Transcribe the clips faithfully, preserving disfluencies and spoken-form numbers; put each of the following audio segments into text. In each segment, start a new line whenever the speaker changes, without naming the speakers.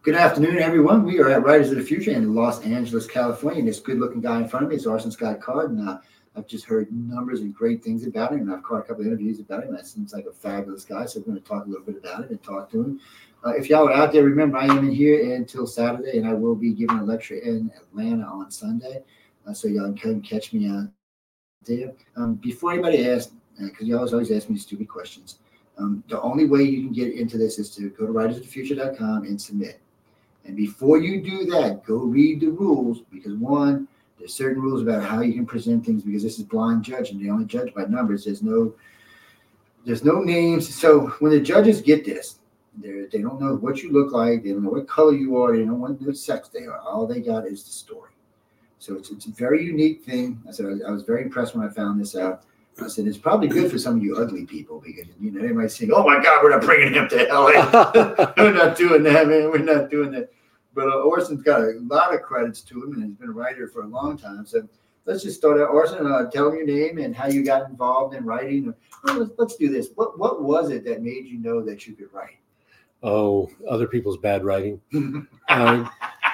Good afternoon, everyone. We are at Writers of the Future in Los Angeles, California. This good-looking guy in front of me is Orson Scott Card, and uh, I've just heard numbers and great things about him, and I've caught a couple of interviews about him. That seems like a fabulous guy, so we're going to talk a little bit about it and talk to him. Uh, if y'all are out there, remember, I am in here until Saturday, and I will be giving a lecture in Atlanta on Sunday, uh, so y'all can catch me out there. Um, before anybody asks, because uh, y'all always ask me stupid questions, um, the only way you can get into this is to go to writers of the future dot com and submit. And before you do that, go read the rules, because one, there's certain rules about how you can present things, because this is blind judging. They only judge by numbers. There's no there's no names. So when the judges get this, they they don't know what you look like. They don't know what color you are. They don't know what sex they are. All they got is the story. So it's, it's a very unique thing. I said I, I was very impressed when I found this out. I said, it's probably good for some of you ugly people, because, you know, they might think, oh, my God, we're not bringing him to L A. We're not doing that, man. We're not doing that. But uh, Orson's got a lot of credits to him, and he's been a writer for a long time. So let's just start out. Orson, uh, tell him your name and how you got involved in writing. Well, let's, let's do this. What What was it that made you know that you could write?
Oh, other people's bad writing. um,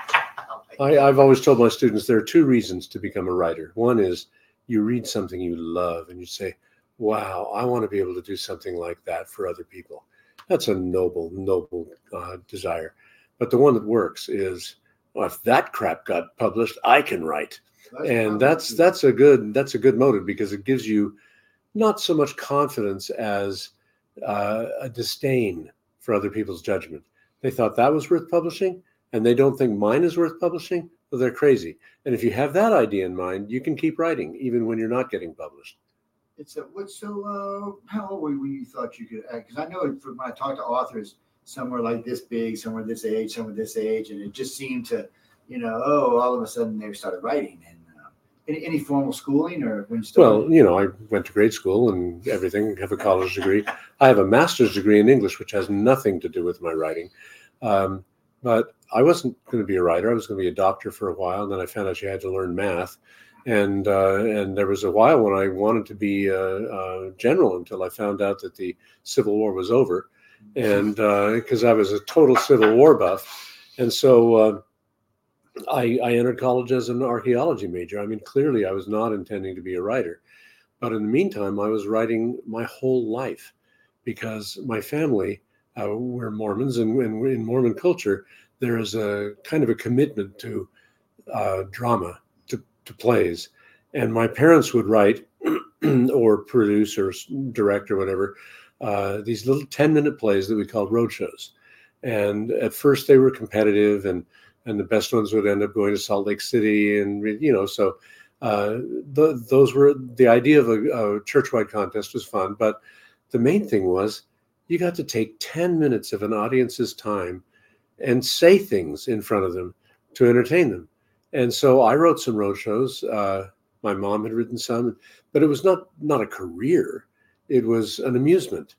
I, I've always told my students there are two reasons to become a writer. One is you read something you love and you say, wow, I want to be able to do something like that for other people. That's a noble, noble uh, desire. But the one that works is, well, if that crap got published, I can write. That's and that's that's a good that's a good motive, because it gives you not so much confidence as uh, a disdain for other people's judgment. They thought that was worth publishing, and they don't think mine is worth publishing. Well, they're crazy. And if you have that idea in mind, you can keep writing even when you're not getting published.
It's a, what, so uh, how old were you when you thought you could act? Because I know it, when I talk to authors, some were like this big, some were this age, some were this age, and it just seemed to, you know, oh, all of a sudden they started writing. And uh, any, any formal schooling, or when you started?
Well, you know, I went to grade school and everything, have a college degree. I have a master's degree in English, which has nothing to do with my writing. Um, but I wasn't going to be a writer. I was going to be a doctor for a while, and then I found out you had to learn math. And uh, and there was a while when I wanted to be a, a general, until I found out that the Civil War was over, and because uh, I was a total Civil War buff. And so uh, I, I entered college as an archaeology major. I mean, clearly I was not intending to be a writer. But in the meantime, I was writing my whole life, because my family, uh, we're Mormons, and, and in Mormon culture, there is a kind of a commitment to uh, drama, to, to plays. And my parents would write or produce or direct or whatever, uh, these little ten-minute plays that we called roadshows. And at first they were competitive, and, and the best ones would end up going to Salt Lake City. And, you know, so uh, the, those were, the idea of a, a churchwide contest was fun. But the main thing was you got to take ten minutes of an audience's time and say things in front of them to entertain them. And so I wrote some road shows. Uh, my mom had written some, but it was not, not a career. It was an amusement.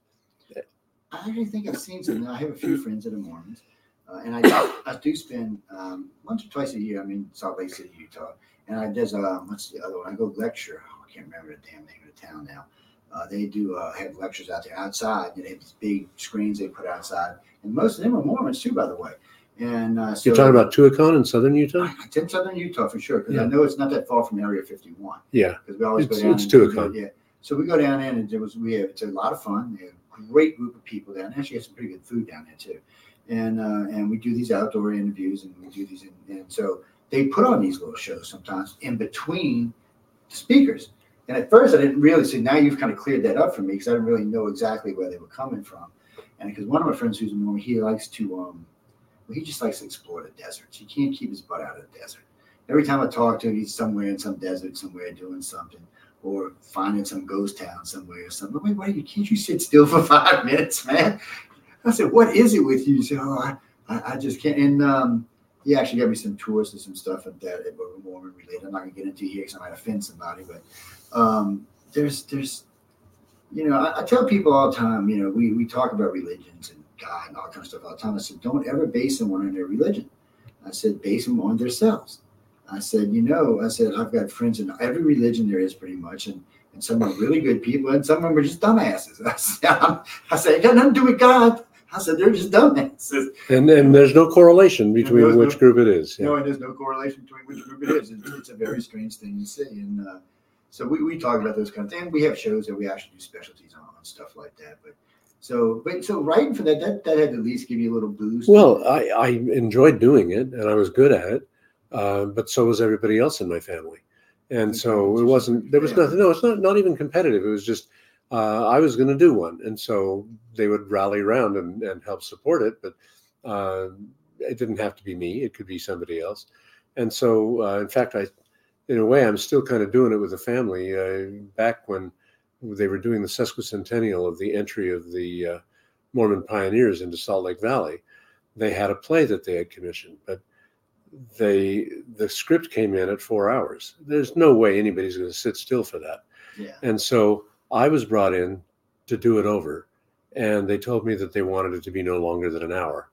I actually think I've seen some. I have a few friends that are Mormons, uh, and I, I do spend um, once or twice a year. I'm in Salt Lake City, Utah, and I there's a, what's the other one? I go lecture. Oh, I can't remember the damn name of the town now. Uh, they do uh, have lectures out there outside. They have these big screens they put outside, and most of them are Mormons too, by the way. And uh, so
you're talking about Tuacahn in southern Utah?
It's in southern Utah for sure, because
yeah.
I know it's not that far from Area fifty-one.
Yeah,
because we always
it's,
go down.
It's Tuacahn.
Yeah, so we go down there, and it was we have it's a lot of fun. They have a great group of people down there. Actually, get some pretty good food down there too. And uh, and we do these outdoor interviews, and we do these, in, and so they put on these little shows sometimes in between the speakers. And at first, I didn't really see. Now you've kind of cleared that up for me, because I didn't really know exactly where they were coming from. And because one of my friends who's a Mormon, he likes to, um, well, he just likes to explore the deserts. He can't keep his butt out of the desert. Every time I talk to him, he's somewhere in some desert, somewhere doing something, or finding some ghost town somewhere or something. Wait, wait, can't you sit still for five minutes, man? I said, what is it with you? He said, oh, I, I just can't. And um, he actually got me some tours to some stuff like that that were Mormon related. I'm not gonna get into here because I might offend somebody, but um, there's, there's, you know, I, I tell people all the time, you know, we, we talk about religions and God and all kinds of stuff all the time. I said, don't ever base someone on their religion. I said, base them on themselves. I said, you know, I said, I've got friends in every religion there is pretty much. And, and some are really good people and some of them are just dumbasses. I said, I said, it got nothing to do with God. I said, they're just dumbasses.
And and there's no correlation between
there's
which
no-
group it is. Yeah.
No, and there's no correlation between which group it is. It's, it's a very strange thing to see. And uh, so we, we talk about those kind of things. We have shows that we actually do specialties on, on stuff like that. But so, but so writing for that, that, that had to at least give you a little boost.
Well, I, I enjoyed doing it, and I was good at it, uh, but so was everybody else in my family. And so it wasn't, there was nothing, no, it's not, not even competitive. It was just, uh, I was going to do one. And so they would rally around and, and help support it, but uh, it didn't have to be me. It could be somebody else. And so, uh, in fact, I, in a way, I'm still kind of doing it with the family. Uh, back when they were doing the sesquicentennial of the entry of the uh, Mormon pioneers into Salt Lake Valley, they had a play that they had commissioned, but they the script came in at four hours. There's no way anybody's going to sit still for that.
Yeah.
And so I was brought in to do it over, and they told me that they wanted it to be no longer than an hour,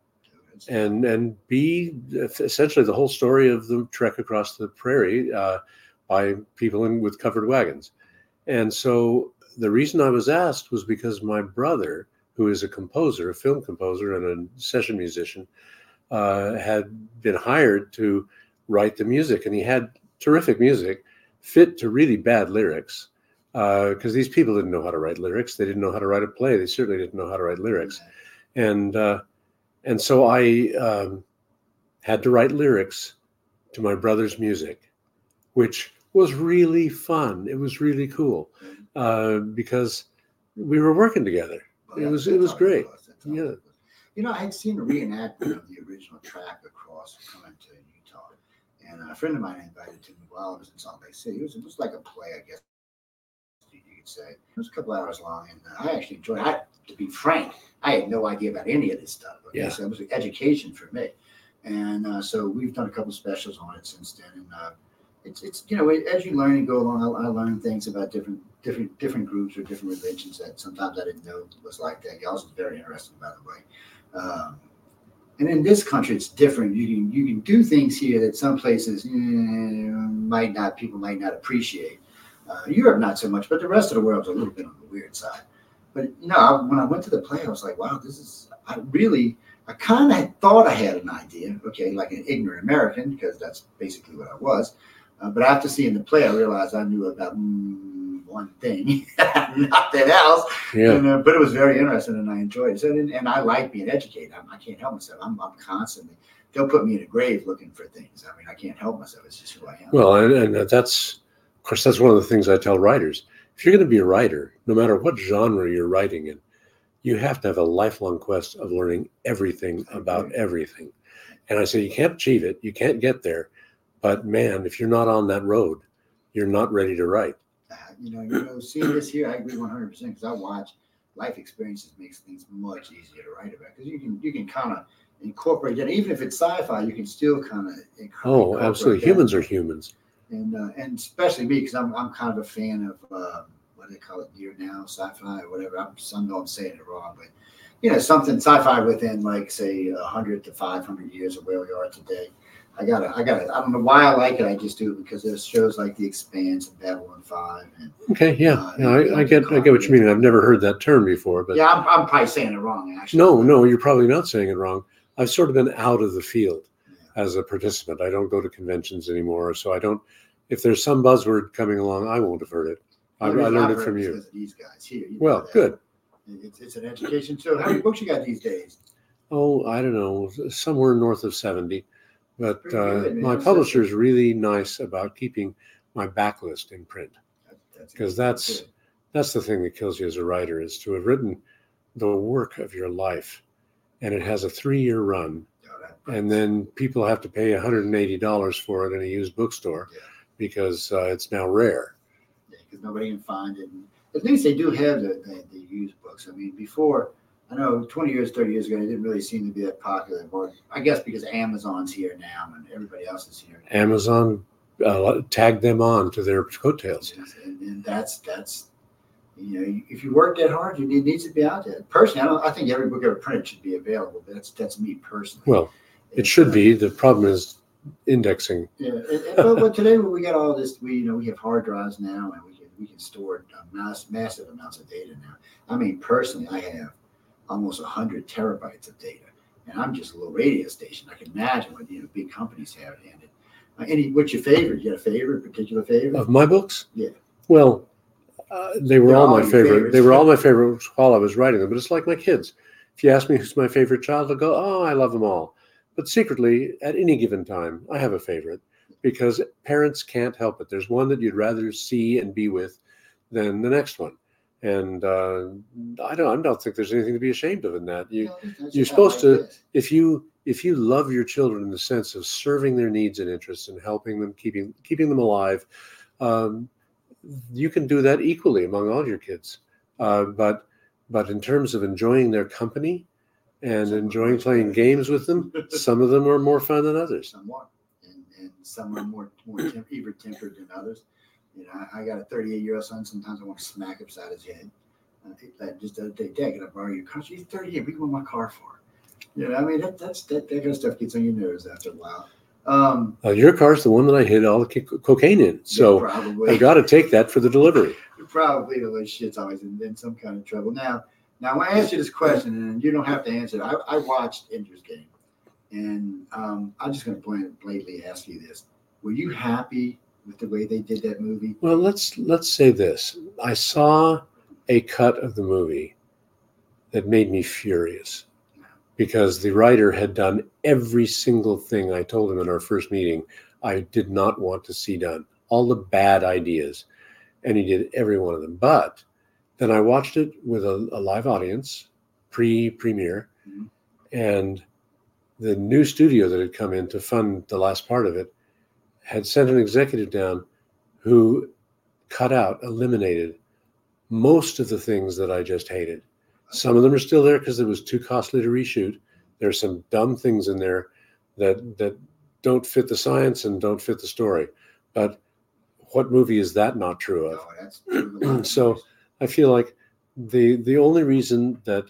and and be essentially the whole story of the trek across the prairie uh, by people in with covered wagons. And so the reason I was asked was because my brother, who is a composer, a film composer, and a session musician, uh, had been hired to write the music, and he had terrific music, fit to really bad lyrics, because uh, these people didn't know how to write lyrics. They didn't know how to write a play. They certainly didn't know how to write lyrics, and uh, and so I um, had to write lyrics to my brother's music, which was really fun. It was really cool uh, because we were working together.
Well,
It
that-
was it
that's
was
all
great.
was. That's all
Yeah.
it was. You know, I had seen a reenactment of the original track across coming to Utah, and a friend of mine invited to me while I was in Salt Lake City. It was, it was like a play, I guess you could say. It was a couple hours long, and uh, I actually enjoyed it. I, to be frank, I had no idea about any of this stuff. Okay?
Yeah.
So it was an education for me. And uh, so we've done a couple specials on it since then. And uh, it's, it's you know, as you learn and go along, I, I learn things about different different different groups or different religions that sometimes I didn't know was like that. Y'all's is very interesting, by the way. Um, and in this country, it's different. You can you can do things here that some places eh, might not people might not appreciate. Uh, Europe, not so much, but the rest of the world's a little bit on the weird side. But you know, I, when I went to the play, I was like, wow, this is. I really, I kind of thought I had an idea, okay, like an ignorant American, because that's basically what I was. Uh, but after seeing the play, I realized I knew about mm, one thing, nothing else.
Yeah.
And, uh, but it was very interesting, and I enjoyed it. So, and, and I like being educated. I, I can't help myself. I'm, I'm constantly. They'll put me in a grave looking for things. I mean, I can't help myself. It's just who I am.
Well, and, and that's, of course, that's one of the things I tell writers. If you're going to be a writer, no matter what genre you're writing in, you have to have a lifelong quest of learning everything about everything. And I say you can't achieve it, you can't get there, but man, if you're not on that road, you're not ready to write.
Uh, you know, you know, seeing this here, I agree one hundred percent because I watch life experiences makes things much easier to write about because you can you can kind of incorporate that. Even if it's sci-fi, you can still kind of
Oh, absolutely. Humans are humans.
And uh, and especially me because I'm I'm kind of a fan of uh, what do they call it, near now sci-fi or whatever. I'm I know I'm saying it wrong, but you know, something sci-fi within like say a hundred to five hundred years of where we are today. I gotta, I gotta, I don't know why I like it. I just do it because there's shows like The Expanse and Babylon five. And,
okay, yeah,
uh,
yeah I, I get, I get what you mean. I've never heard that term before, but
yeah, I'm, I'm probably saying it wrong. Actually,
no, no, you're probably not saying it wrong. I've sort of been out of the field
Yeah.
as a participant. I don't go to conventions anymore, so I don't. If there's some buzzword coming along, I won't have heard it. I, I
The reason
learned
I've
it
heard
from
is
you.
because of these guys here. You know
Well,
that.
good.
It's, it's an education. So, how many books you got these days?
Oh, I don't know, somewhere north of seventy. But
Pretty
uh,
good, man.
my
That's-
publisher is really nice about keeping my backlist in print,
That- that's
because that's
good.
that's the thing that kills you as a writer, is to have written the work of your life, and it has a three-year run,
Yeah, that-
and then people have to pay one hundred eighty dollars for it in a used bookstore
Yeah.
because uh, it's now rare.
Yeah, because nobody can find it. And at least they do have the, the, the used books. I mean, before, I know twenty years, thirty years ago, it didn't really seem to be that popular. Or I guess because Amazon's here now and everybody else is here.
Amazon uh, tagged them on to their coattails.
And, and that's, that's, you know, if you work that hard, you need, it needs to be out there. Personally, I don't, I think every book ever printed should be available. But that's, that's me personally.
Well, it
It's,
should
uh,
be. The problem is indexing.
Yeah, and, and, but, but today we got all this. We you know we have hard drives now, and we can we can store uh, mass, massive amounts of data now. I mean, personally, I have almost one hundred terabytes of data. And I'm just a little radio station. I can imagine what, you know, big companies have in it. Uh, any, what's your favorite? You got a favorite, particular favorite?
Of my books?
Yeah.
Well, uh, they were
They're
all
all
my
your
favorite.
favorites.
They were all my favorites while I was writing them. But it's like my kids. If you ask me who's my favorite child, I'll go, oh, I love them all. But secretly, at any given time, I have a favorite because parents can't help it. There's one that you'd rather see and be with than the next one. And uh, I don't, I don't think there's anything to be ashamed of in that. You,
No, that's
you're
just how
supposed
life
to,
is.
if you if you love your children in the sense of serving their needs and interests and helping them, keeping keeping them alive, um, you can do that equally among all your kids. Uh, but but in terms of enjoying their company and
Some are
enjoying
much
playing
better.
games with them, some of them are more fun than others.
Somewhat, and, and some are more more temp- even tempered than others. You know, I, I got a thirty-eight year old son. Sometimes I want to smack upside his head. Uh, that just the other day, Dad, can I borrow your car? He's thirty-eight. What do you want my car for? You know, I mean, that that's that, that kind of stuff gets on your nerves after a while. Um,
Uh, your car's the one that I hid all the co- cocaine in, so
yeah, probably.
I've got to take that for the delivery.
Probably the little shit's always in, in some kind of trouble. Now, now when I ask you this question, and you don't have to answer it, I, I watched Ender's Game, and um, I'm just going to bland, blatantly ask you this: were you happy with the way they did that movie?
Well, let's let's say this. I saw a cut of the movie that made me furious because the writer had done every single thing I told him in our first meeting I did not want to see done. All the bad ideas, and he did every one of them. But then I watched it with a, a live audience, pre-premiere,
Mhm.
and the new studio that had come in to fund the last part of it had sent an executive down who cut out, eliminated most of the things that I just hated. Some of them are still there because it was too costly to reshoot. There's some dumb things in there that that don't fit the science and don't fit the story. But what movie is that not true of?
No, that's true of a lot of
So
movies.
I feel like the the only reason that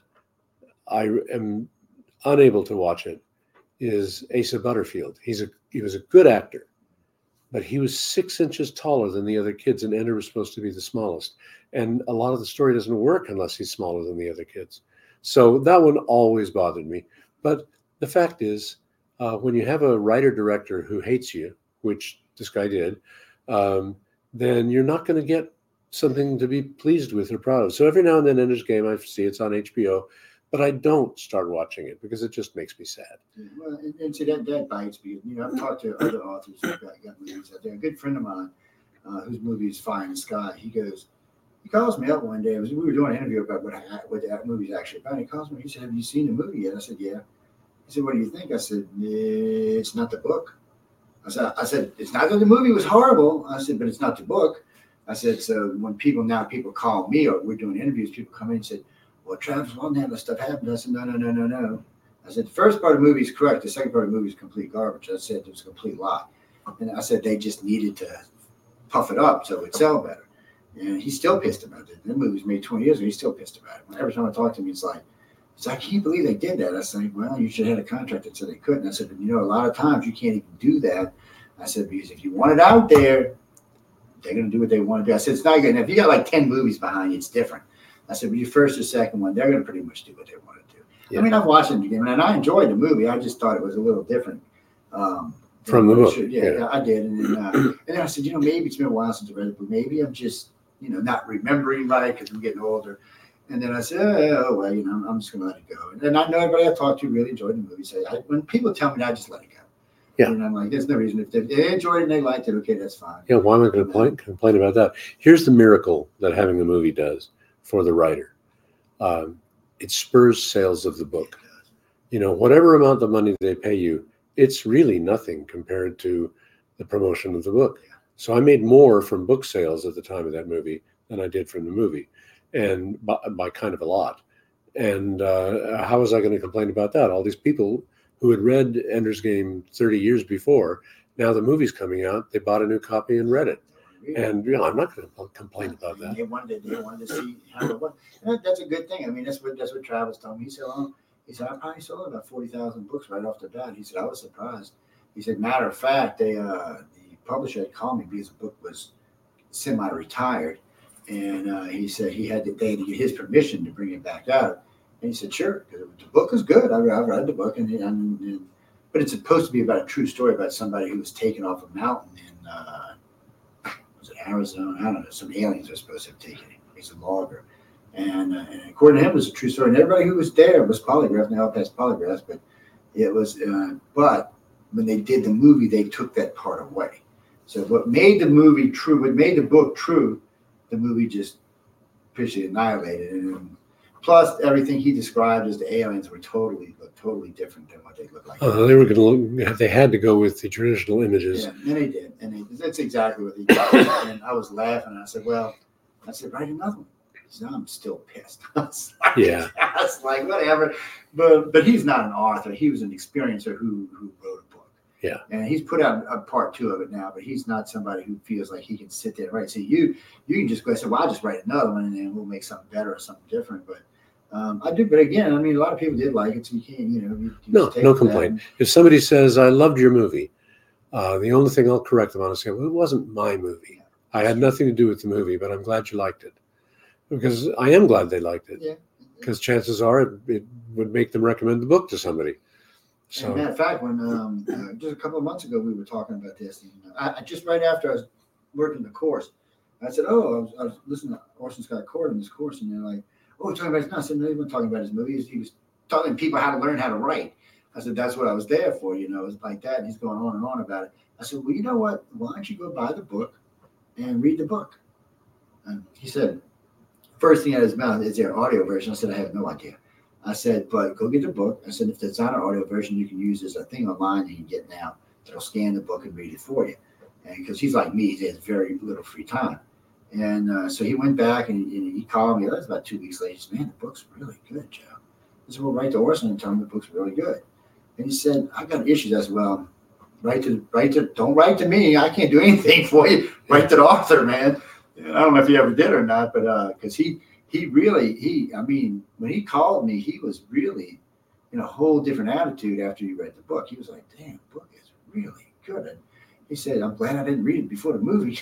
I am unable to watch it is Asa Butterfield. He's a he was a good actor, but he was six inches taller than the other kids, and Ender was supposed to be the smallest. And a lot of the story doesn't work unless he's smaller than the other kids. So that one always bothered me. But the fact is, uh, when you have a writer-director who hates you, which this guy did, um, then you're not going to get something to be pleased with or proud of. So every now and then Ender's Game, I see it's on H B O, but I don't start watching it because it just makes me sad.
Yeah, well, and, and see that that bites because you know I've talked to other authors who've got, got movies out there. A good friend of mine, uh, whose movie is Fire in the Sky, he goes, he calls me up one day. It was, we were doing an interview about what what that movie's actually about. He calls me. He said, "Have you seen the movie yet?" I said, "Yeah." He said, "What do you think?" I said, "Eh, "It's not the book." I said, "I said it's not that the movie was horrible." I said, "But it's not the book." I said, "So when people now people call me or we're doing interviews, people come in and said, 'Well, Travis, why didn't that stuff happen?' I said, 'No, no, no, no, no.' I said, the first part of the movie is correct. The second part of the movie is complete garbage." I said, it was a complete lie. And I said, they just needed to puff it up so it would sell better. And he's still pissed about it. That movie was made twenty years ago. He's still pissed about it. Every time I talk to him, he's like, he's like, I can't believe they did that. I said, well, you should have had a contract that said they couldn't. I said, but you know, a lot of times you can't even do that. I said, because if you want it out there, they're going to do what they want to do. I said, it's not good. If you got like ten movies behind you, it's different. I said, but your first or second one, they're going to pretty much do what they want to do.
Yeah.
I mean, I've watched it again, and I enjoyed the movie. I just thought it was a little different. Um,
From the book.
Yeah, yeah, I did. And then, uh, and then I said, you know, maybe it's been a while since I read it, but maybe I'm just, you know, not remembering right because I'm getting older. And then I said, oh, well, you know, I'm, I'm just going to let it go. And then I know everybody I talked to really enjoyed the movie. So I, when people tell me that, I just let it go.
Yeah.
And I'm like, there's no reason. If they, they enjoyed it and they liked it, okay, that's fine.
Yeah, why am I going to complain, complain about that? Here's the miracle that having a movie does for the writer. Um, it spurs sales of the book. You know, whatever amount of money they pay you, it's really nothing compared to the promotion of the book.
Yeah.
So I made more from book sales at the time of that movie than I did from the movie, and by, by kind of a lot. And uh, how was I going to complain about that? All these people who had read Ender's Game thirty years before, now the movie's coming out, they bought a new copy and read it. And you know, I'm not going to complain about that.
They wanted, they wanted to see how it was. And that's a good thing. I mean, that's what that's what Travis told me. He said, "Oh, he said I probably sold about forty thousand books right off the bat." He said, "I was surprised." He said, "Matter of fact, they uh, the publisher had called me because the book was semi-retired, and uh, he said he had to they had to get his permission to bring it back out." And he said, sure, because the book is good. I, I read the book, and, and, and but it's supposed to be about a true story about somebody who was taken off a mountain in uh, was it Arizona? I don't know. Some aliens are supposed to have taken him. He's a logger, and, uh, and according to him, it was a true story. And everybody who was there was polygraphed. Now passed polygraphs, but it was. Uh, but when they did the movie, they took that part away. So what made the movie true, what made the book true, the movie just officially annihilated. And plus, everything he described as the aliens were totally, totally different than what they looked like.
Uh, they were going to look. They had to go with the traditional images.
Yeah, and they did, and they, that's exactly what they did. And I was laughing. And I said, "Well," I said, "Write another one." He said, "I'm still pissed." I was like,
Yeah,
I was like, whatever. But but he's not an author. He was an experiencer who who wrote a book.
Yeah,
and he's put out a part two of it now, but he's not somebody who feels like he can sit there and write. So you you can just go and say, well, I'll just write another one and then we'll make something better or something different. But um, I do, but again, I mean, a lot of people did like it, so you can't, you know. You, you
no,
take
no
that
complaint.
and-
If somebody says, I loved your movie, uh, the only thing I'll correct them on is say, well, it wasn't my movie. I had nothing to do with the movie, but I'm glad you liked it. Because I am glad they liked it.
Yeah.
Because chances are it, it would make them recommend the book to somebody.
So, and matter of fact, when um, uh, just a couple of months ago, we were talking about this. And I, I just right after I was working the course, I said, "Oh, I was, I was listening to Orson Scott Card in this course," and they're like, "Oh, talking about his." No, I said, "No, he wasn't talking about his movies. He was telling people how to learn how to write." I said, "That's what I was there for, you know." It was like that, and he's going on and on about it. I said, "Well, you know what? Why don't you go buy the book and read the book?" And he said, first thing out of his mouth, "Is there an audio version?" I said, "I have no idea." I said, but go get the book. I said, if there's not an audio version, you can use this a thing online you can get now that'll scan the book and read it for you. And because he's like me, he has very little free time. And uh, so he went back and he, and he called me. That was about two weeks later. He said, man, the book's really good, Joe. I said, well, write to Orson and tell him the book's really good. And he said, I got issues. I said, well, write to, write to, don't write to me. I can't do anything for you. Write to the author, man. And I don't know if he ever did or not, but because uh, he, He really, he, I mean, when he called me, he was really in a whole different attitude after he read the book. He was like, damn, the book is really good. And he said, I'm glad I didn't read it before the movie,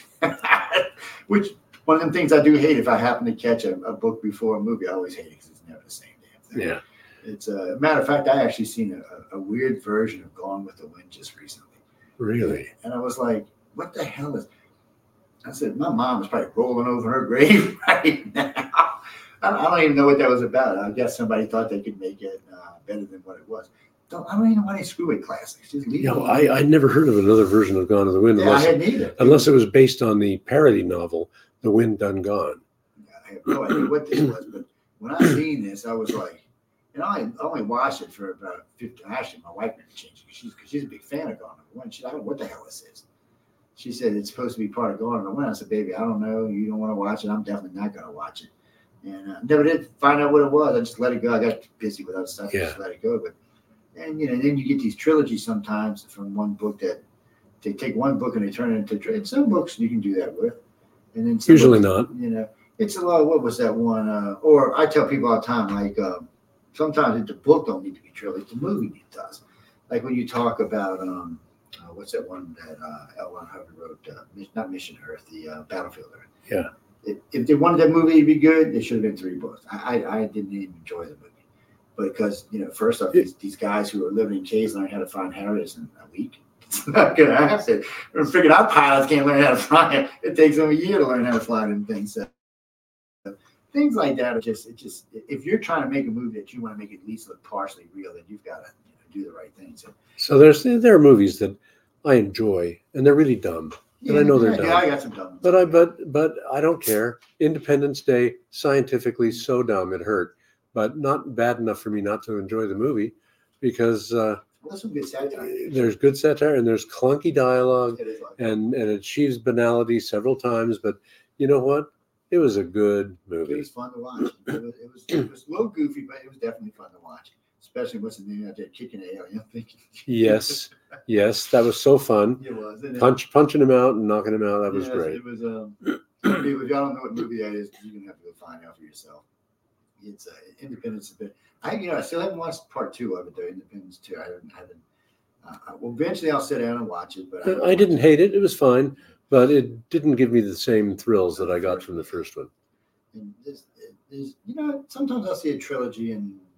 which one of them things I do hate. If I happen to catch a, a book before a movie, I always hate it because it's never the same damn thing.
Yeah.
It's a matter of fact, I actually seen a, a weird version of Gone with the Wind just recently.
Really?
And I was like, what the hell is, I said, my mom is probably rolling over her grave right now. I don't, I don't even know what that was about. I guess somebody thought they could make it uh, better than what it was. Don't, I don't even know why they screw with classics. Just leave
You
it
know,
alone.
I, I'd never heard of another version of Gone to the Wind
Yeah, I
unless,
had neither.
unless it was based on the parody novel, The Wind Done Gone.
I have no idea what this was, but when I seen this, I was like, you know, I only watched it for about fifty. Actually, my wife made me change it. She's, cause she's a big fan of Gone to the Wind. She, I don't know what the hell this is. She said it's supposed to be part of Gone to the Wind. I said, baby, I don't know. You don't want to watch it. I'm definitely not going to watch it. And uh, never did find out what it was. I just let it go. I got busy with other stuff.
Yeah.
Just let it go. But and you know, then you get these trilogies sometimes from one book that they take one book and they turn it into tri- some books you can do that with. And then some
Usually
books,
not.
You know, it's a lot. What was that one? Uh, or I tell people all the time, like um, sometimes the book don't need to be trilogy. The movie does. Like when you talk about um, uh, what's that one that uh, L. Ron Hubbard wrote? Uh, not Mission Earth, the uh, Battlefield Earth.
Yeah.
If, if they wanted that movie to be good, it should have been three books. I, I, I didn't even enjoy the movie, but because you know, first off, these, these guys who are living in caves learn how to find Harriers in a week. It's not gonna happen. We're figuring out pilots can't learn how to fly it. It takes them a year to learn how to fly them things. So, things like that are just it just if you're trying to make a movie that you want to make it at least look partially real, then you've got to you know, do the right thing. So,
So there's there are movies that I enjoy, and they're really dumb. And I know they're
yeah,
dumb.
Yeah, I got some dumb ones.
But I but but I don't care. Independence Day, scientifically so dumb it hurt, but not bad enough for me not to enjoy the movie, because uh,
Well, that's some good satire.
there's good satire and there's clunky dialogue,
It is like
and and it achieves banality several times. But you know what? It was a good
It
movie.
was fun to watch. It was, it was it was a little goofy, but it was definitely fun to watch. Especially what's the name out there kicking the alien. I'm thinking.
Yes, yes, that was so fun.
It was. And
Punch punching him out and knocking him out. That was
yes,
great.
It was. Um, if y'all don't know what movie that is, you're gonna have to go find out for yourself. It's uh, Independence. A bit. I you know I still haven't watched part two of it though. Independence two. I haven't. I haven't uh, well, eventually I'll sit down and watch it. But I,
I didn't hate it. It was fine, but it didn't give me the same thrills that I got from the first one.
And this, this, you know, sometimes I'll see a trilogy and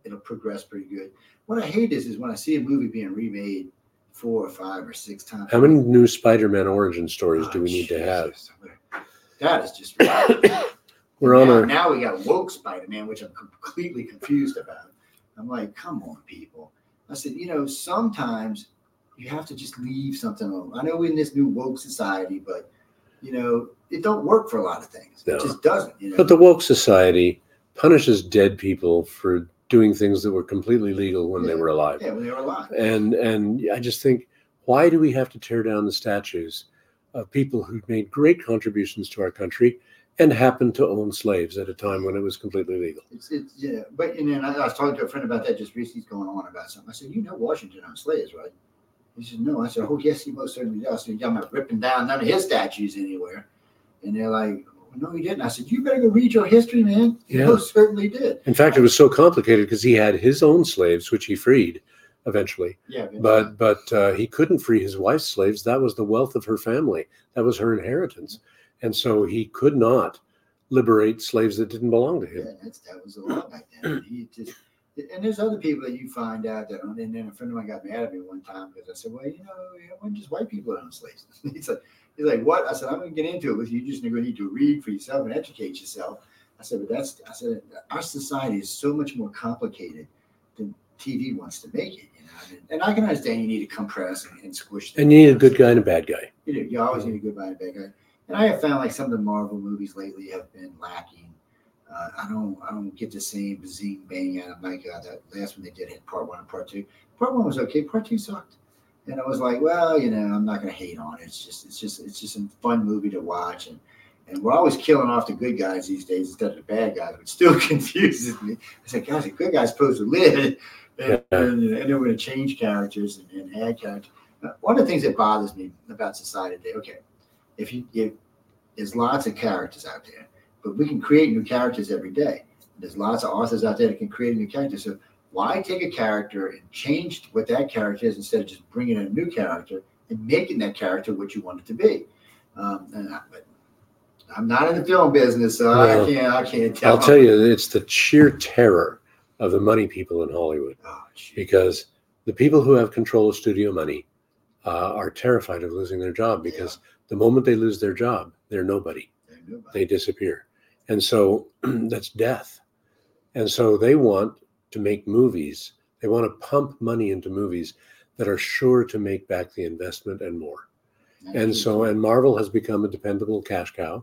it'll progress pretty good. What I hate is is when I see a movie being remade four or five or six times.
How many new Spider-Man origin stories
Oh,
do we need to have?
Jesus. That is just ridiculous.
We're on
now,
our
now we got woke Spider-Man, which I'm completely confused about. I'm like, come on, people. I said, you know, sometimes you have to just leave something alone. I know we're in this new woke society, but you know, it don't work for a lot of things.
No.
It just doesn't. You know?
But the woke society punishes dead people for doing things that were completely legal when
yeah.
they were alive.
Yeah, when they were alive.
And and I just think, why do we have to tear down the statues of people who made great contributions to our country and happened to own slaves at a time when it was completely legal?
It's, it's yeah, but and then I, I was talking to a friend about that just recently. He's going on about something. I said, you know, Washington owned slaves, right? He said, no. I said, oh yes, he most certainly does. I said, I'm not ripping down none of his statues anywhere. And they're like, no, he didn't. I said, you better go read your history, man. He
Yeah.
most certainly did.
In fact, it was so complicated because he had his own slaves, which he freed eventually.
Yeah,
But but uh, he couldn't free his wife's slaves. That was the wealth of her family. That was her inheritance. And so he could not liberate slaves that didn't belong to him.
yeah, that's that was a lot back then. He just and there's other people that you find out that and then a friend of mine got mad at me one time because I said, well, you know, it wasn't just white people that own slaves. He's like, he's like, what? I said, I'm going to get into it with you. You just going to need to read for yourself and educate yourself. I said, but that's I said, our society is so much more complicated than T V wants to make it. You know, and, and I can understand you need to compress and, and squish.
And you need a good guy and a bad guy.
You know, you always need a good guy and a bad guy. And I have found like some of the Marvel movies lately have been lacking. Uh, I don't, I don't get the same zing bang out of like uh, that last one they did hit part one and part two. Part one was okay. Part two sucked, and I was like, well, you know, I'm not gonna hate on it. It's just, it's just, it's just a fun movie to watch, and and we're always killing off the good guys these days instead of the bad guys, which still confuses me. I said, guys, the good guy's supposed to live, and, and, and then we're gonna change characters and, and add characters. One of the things that bothers me about society today, okay, if you if there's lots of characters out there. But we can create new characters every day. There's lots of authors out there that can create a new character. So why take a character and change what that character is instead of just bringing in a new character and making that character what you want it to be? Um, and I, but I'm not in the film business, so
Well,
I can't. I can't tell.
I'll tell you, it's the sheer terror of the money people in Hollywood,
Oh, geez.
because the people who have control of studio money uh, are terrified of losing their job, because the moment they lose their job, they're nobody.
They knew about
They
it.
disappear. And so that's death. And so they want to make movies. They want to pump money into movies that are sure to make back the investment and more. And so, and Marvel has become a dependable cash cow.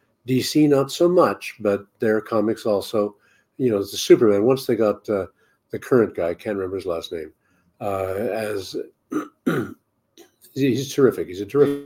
D C, not so much, but their comics also, you know, the Superman, once they got uh, the current guy, I can't remember his last name, uh, as he's terrific. He's a terrific.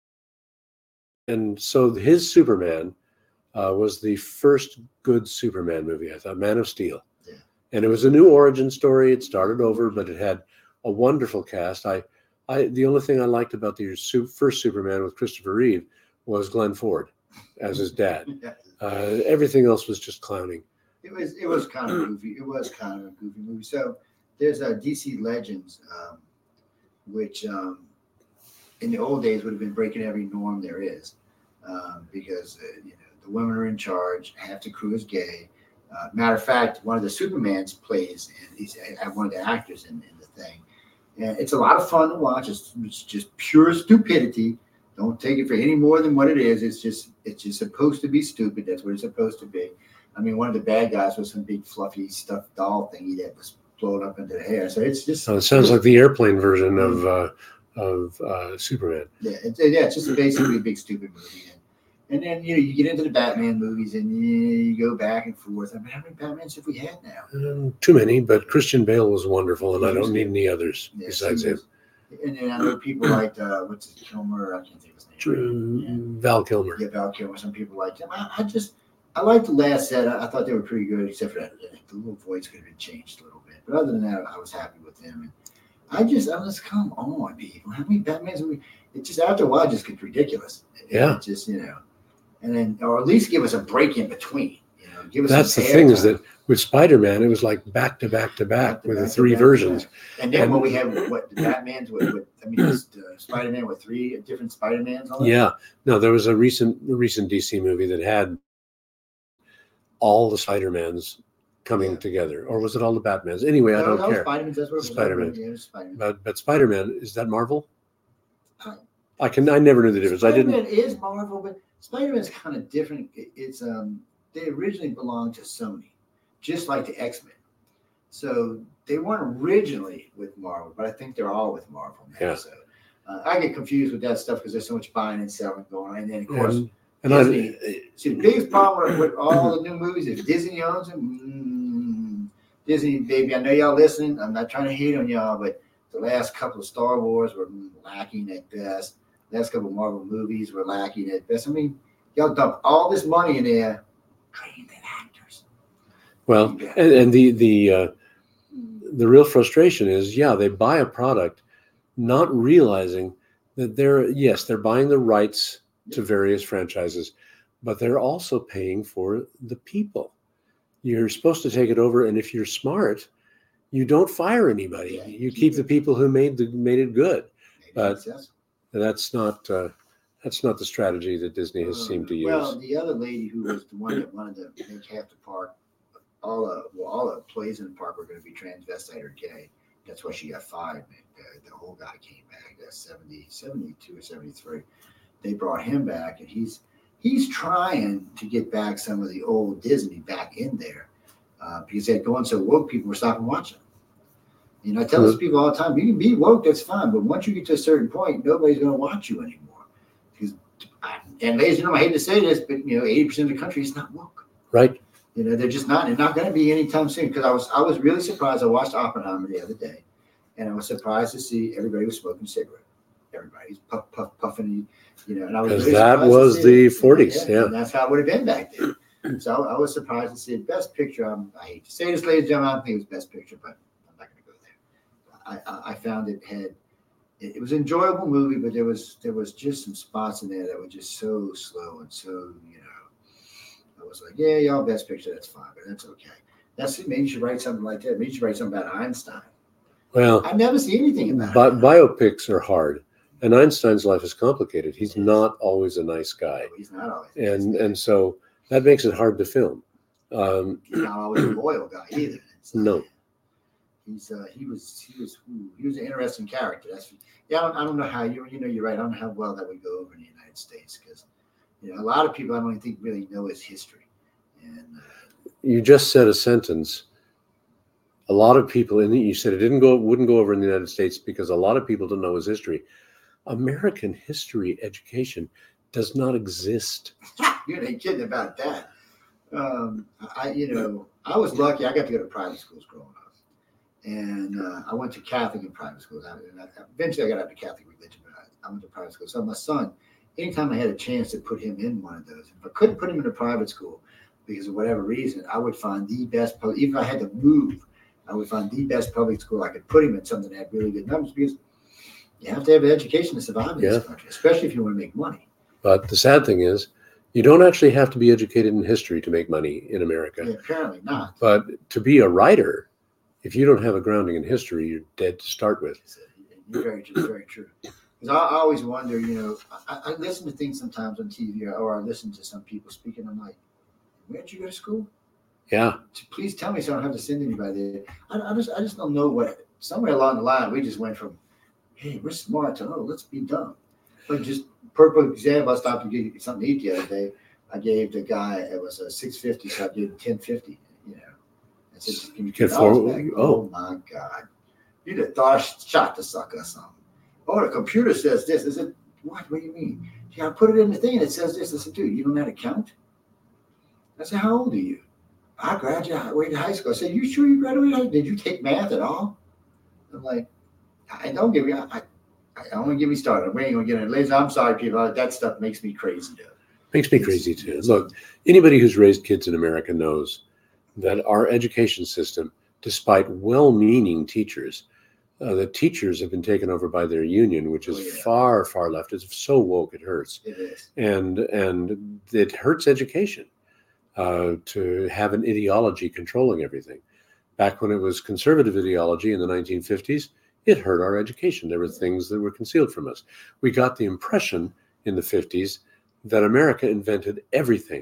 And so his Superman uh, was the first good Superman movie, I thought, Man of Steel.
Yeah.
And it was a new origin story. It started over, but it had a wonderful cast. I, I, the only thing I liked about the su- first Superman with Christopher Reeve was Glenn Ford as his dad.
Yeah.
Uh, everything else was just clowning.
It was it was kind of goofy. It was kind of a goofy movie. So there's a D C Legends, um, which um, in the old days would have been breaking every norm there is, um, because uh, you know the women are in charge. Half the crew is gay. Uh, matter of fact, one of the Supermans plays, and he's uh, one of the actors in, in the thing. And it's a lot of fun to watch. It's, it's just pure stupidity. Don't take it for any more than what it is. It's just it's just supposed to be stupid. That's what it's supposed to be. I mean, one of the bad guys was some big fluffy stuffed doll thingy that was blown up into the air. So it's just.
So it sounds like the airplane version of uh, of uh, Superman.
Yeah, it's, yeah, it's just basically a big stupid movie. And, and then you know you get into the Batman movies and you, you go back and forth. I mean, how many Batmans have we had now?
Um, too many, but Christian Bale was wonderful, and I don't need any others
Yeah,
besides
so
him.
And then I know people like uh, what's his Kilmer? I can't think of his name.
Um, Val Kilmer.
Yeah, Val Kilmer. Some people like him. I, I just I liked the last set. I, I thought they were pretty good, except for that the little voice could have been changed a little bit. But other than that, I was happy with them. And I just I was come on, people. How many Batmans? Are we, it just after a while it just gets ridiculous. It,
Yeah.
It just you know, and then or at least give us a break in between. You know, give us.
That's the
some
thing, is
airtime.
that with Spider-Man, it was like back to back to back
Back to
with the
back to
three
back to
versions.
back. And then
And-
when we have what the Batman's with, with I mean, just, uh, Spider-Man with three different Spider-Mans on it.
Yeah. No, there was a recent recent D C movie that had all the Spider-Mans coming
Yeah.
together, or was it all the Batmans? Anyway, I
No,
don't
that was
care.
Spider-Man. That's what it was.
Spider-Man.
Yeah, it was Spider-Man.
But but Spider-Man, is that Marvel?
Uh,
I can I never knew the difference. I
Spider-Man
didn't.
is Marvel, but Spider-Man's kind of different. It- It's um they originally belonged to Sony, just like the X-Men. So they weren't originally with Marvel, but I think they're all with Marvel now.
Yeah.
So uh, I get confused with that stuff because there's so much buying and selling going on. And then of course,
And, and I,
Disney- see the biggest problem with, with all the new movies is Disney owns them. Mm, Disney, baby, I know y'all listening. I'm not trying to hate on y'all, but the last couple of Star Wars were lacking at best. Last couple of Marvel movies were lacking at best. I mean, y'all dump all this money in there, train the actors.
well, and, and the the uh, the real frustration is, yeah, they buy a product, not realizing that they're yes, they're buying the rights to various franchises, but they're also paying for the people. You're supposed to take it over, and if you're smart, you don't fire anybody.
Yeah,
You
keep
keep the
it.
people who made the made it good.
Maybe
But-
successful.
That's not uh, that's not the strategy that Disney has seemed to use.
Well, the other lady who was the one that wanted to make half the park, all the well, all the plays in the park were going to be transvestite or gay. That's why she got fired. The, the old guy came back. That's seventy, seventy-two or seventy-three. They brought him back, and he's he's trying to get back some of the old Disney back in there uh, because they're going so woke. People were stopping watching. You know, I tell those people all the time, you can be woke, that's fine, but once you get to a certain point, nobody's going to watch you anymore. Because, and ladies and gentlemen, I hate to say this, but you know, eighty percent of the country is not woke.
Right.
You know, they're just not. They're not going to be anytime soon. Because I was, I was really surprised. I watched Oppenheimer the other day, and I was surprised to see everybody was smoking a cigarette. Everybody's puff, puff, puffing. You know, and I was
Because
really
that
surprised to
was
see
the
it.
forties, yeah.
And that's how it would have been back then. So I, I was surprised to see it. Best picture. I'm, I hate to say this, ladies and gentlemen, I don't think it was best picture, but I'm not going to go there. I, I, I found it had. It, it was an enjoyable movie, but there was there was just some spots in there that were just so slow and so, you know. I was like, yeah, y'all best picture, that's fine, but that's okay. That's maybe you should write something like that. Maybe you should write something about Einstein.
Well,
I never see anything about
bi-
it.
biopics are hard, and Einstein's life is complicated. He's not always a nice guy,
No, he's not always.
and and so that makes it hard to film. Um,
he's not always a loyal guy either. So
no,
he's uh, he was he was ooh, he was an interesting character. That's yeah. I don't, I don't know how you you know you're right. I don't know how well that would go over in the United States because you know a lot of people I don't even think really know his history. And uh,
you just said a sentence. A lot of people, and you said it didn't go, wouldn't go over in the United States because a lot of people don't know his history. American history education does not exist.
you ain't kidding about that. Um, I you know I was lucky. I got to go to private schools growing up, and uh, I went to Catholic and private schools. I, and I, eventually, I got out of Catholic religion, but I, I went to private school. So my son, anytime I had a chance to put him in one of those, if I couldn't put him in a private school because of whatever reason, I would find the best. Even if I had to move, I would find the best public school I could put him in, something that had really good numbers, because you have to have an education to survive in
Yeah.
this country, especially if you want to make money.
But the sad thing is, you don't actually have to be educated in history to make money in America.
Yeah, apparently not.
But to be a writer, if you don't have a grounding in history, you're dead to start with.
It's, uh, You're very true, very true. Because I, I always wonder, you know, I, I listen to things sometimes on T V, or, or I listen to some people speaking. I'm like, where'd you go to school?
Yeah.
Please tell me so I don't have to send anybody there. I, I just I just don't know what. Somewhere along the line, we just went from, hey, we're smart to, oh, let's be dumb. Like just perfect example. I stopped to get something to eat the other day. I gave the guy, it was a six fifty, so I gave him ten fifty. You know, I said, just give me two
Get four-
dollars back.
oh.
Oh my God, you'd have thought I shot the sucker or something. Oh, the computer says this. I said, what? What do you mean? Yeah, I put it in the thing and it says this. I said, dude, you don't know how to count? I said, how old are you? I graduated high school. I said, you sure you graduated high school? Did you take math at all? I'm like, I don't give me, I, I, I don't want to get me started. We ain't going to get in it. Ladies, I'm sorry, people. That stuff makes me crazy, though.
Makes me crazy too. Look, anybody who's raised kids in America knows that our education system, despite well-meaning teachers, uh, the teachers have been taken over by their union, which is
Oh, yeah.
far, far left. It's so woke it hurts,
It is.
and and it hurts education uh, to have an ideology controlling everything. Back when it was conservative ideology in the nineteen fifties, it hurt our education. There were things that were concealed from us. We got the impression in the fifties that America invented everything.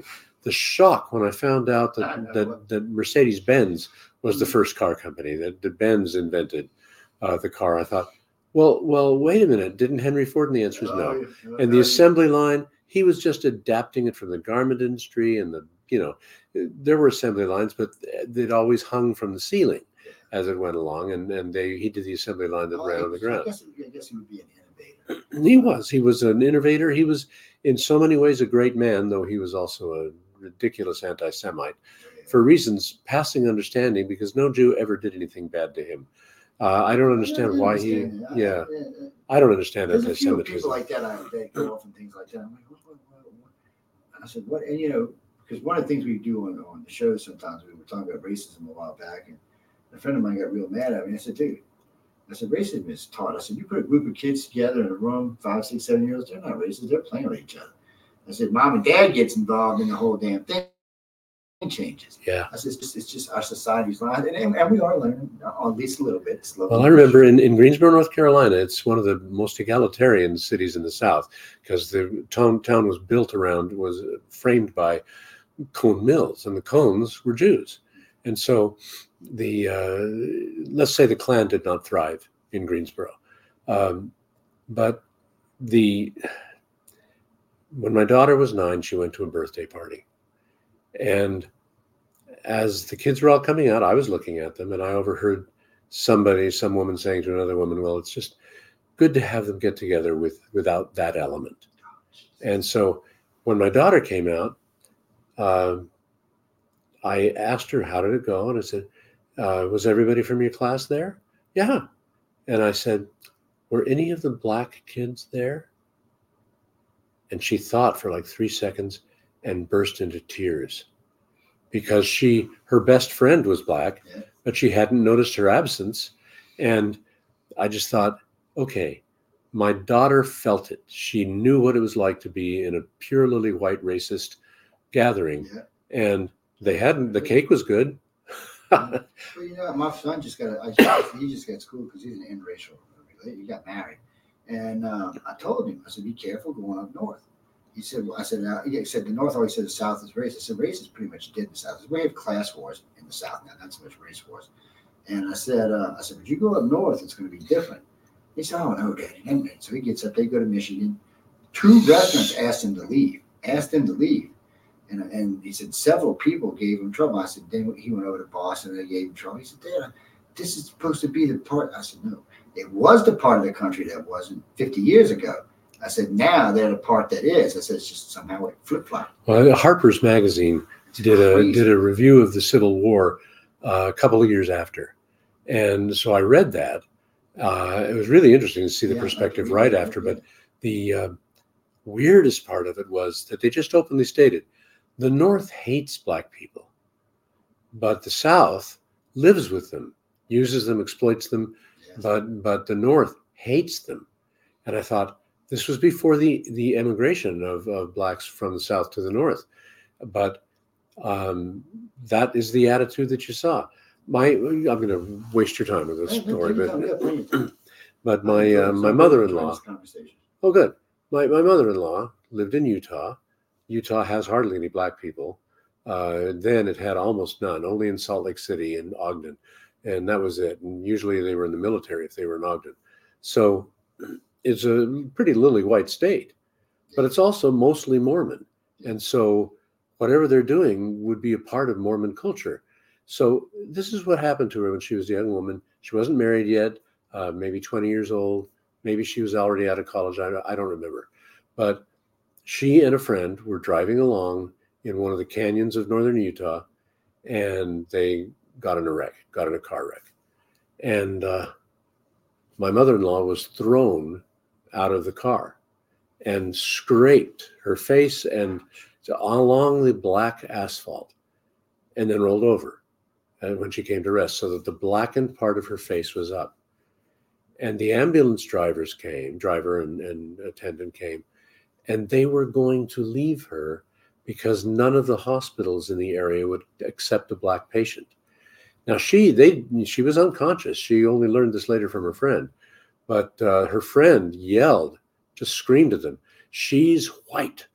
the shock when I found out
I
that
know.
that, that Mercedes-Benz was the first car company, that the Benz invented uh, the car. I thought, well, well, wait a minute. Didn't Henry Ford? And the answer is no.
Oh, yeah.
And the assembly line, he was just adapting it from the garment industry, and the, you know, there were assembly lines, but they'd always hung from the ceiling as it went along, and, and they he did the assembly line that
Oh,
ran
I-
on the ground.
I guess, I guess he would be an innovator.
He was. He was an innovator. He was, in so many ways, a great man, though he was also a ridiculous anti-Semite for reasons passing understanding, because no Jew ever did anything bad to him. Uh, I don't understand
I
why he,
understand. I-
yeah,
I-
I don't understand
There's a few people
anti-Semitism.
like that I, that go off and things like that. I'm like, what, what, what, what? I said, what? And you know, because one of the things we do on, on the show sometimes, we were talking about racism a while back, and a friend of mine got real mad at me. I said, dude, I said, racism is taught. I said, you put a group of kids together in a room, five, six, seven years, they're not racist. They're playing with each other. I said, mom and dad gets involved in the whole damn thing. It changes.
Yeah.
I said, it's just, it's just our society's line, and, and we are learning uh, at least a little bit. Slowly.
Well, I remember in, in Greensboro, North Carolina, it's one of the most egalitarian cities in the South, because the town, town was built around, was framed by Cone Mills, and the Cones were Jews. And so the, uh, let's say the Klan did not thrive in Greensboro. Um, but the, when my daughter was nine, she went to a birthday party. And as the kids were all coming out, I was looking at them, and I overheard somebody, some woman saying to another woman, well, it's just good to have them get together with without that element. And so when my daughter came out, uh, I asked her, how did it go? And I said, uh, was everybody from your class there? Yeah. And I said, were any of the black kids there? And she thought for like three seconds and burst into tears, because she, her best friend was black,
Yeah.
but she hadn't noticed her absence. And I just thought, okay, my daughter felt it. She knew what it was like to be in a purely white racist gathering.
Yeah.
And they hadn't, the cake was good.
Well, you know, my son just got, a, I just, he just got school because he's an interracial. He got married. And um, I told him, I said, be careful going up north. He said, well, I said, uh, he said, the North always said the South is racist. I said, race is pretty much dead in the South. We have class wars in the South now, not so much race wars. And I said, uh, I said, but you go up north, it's going to be different. He said, oh, no, Daddy. And so he gets up, they go to Michigan. Two restaurants asked him to leave, asked him to leave. And, and he said, several people gave him trouble. I said, then he went over to Boston and they gave him trouble. He said, Dad, this is supposed to be the part. I said, no, it was the part of the country that wasn't fifty years ago. I said, now they're the part that is. I said, it's just somehow like flip-flop.
Well, Harper's Magazine
It's
did a
crazy.
did a review of the Civil War uh, a couple of years after, and so I read that. Uh, it was really interesting to see the
Yeah,
perspective
I-
right
yeah,
after.
yeah.
But the uh, weirdest part of it was that they just openly stated the North hates black people, but the South lives with them, uses them, exploits them,
Yes.
but but the North hates them. And I thought, this was before the, the emigration of, of blacks from the South to the North. But um, that is the attitude that you saw. My, I'm going to waste your time with this
Hey, no,
story,
take your time. We got plenty of
but,
time.
but
I
my,
enjoyed
uh,
this.
my
I really enjoyed
mother-in-law,
this conversation.
oh, good. My, my mother-in-law lived in Utah. Utah has hardly any black people. Uh, then it had almost none, only in Salt Lake City and Ogden. And that was it. And usually they were in the military if they were in Ogden. So it's a pretty lily white state, but it's also mostly Mormon. And so whatever they're doing would be a part of Mormon culture. So this is what happened to her when she was a young woman. She wasn't married yet, uh, maybe twenty years old. Maybe she was already out of college. I, I don't remember. But she and a friend were driving along in one of the canyons of northern Utah, and they got in a wreck, got in a car wreck. And uh, my mother-in-law was thrown out of the car and scraped her face and along the black asphalt, and then rolled over and when she came to rest, so that the blackened part of her face was up. And the ambulance drivers came, driver and, and attendant came, and they were going to leave her because none of the hospitals in the area would accept a black patient. Now she they she was unconscious. She only learned this later from her friend, but uh, her friend yelled, just screamed at them, "She's white.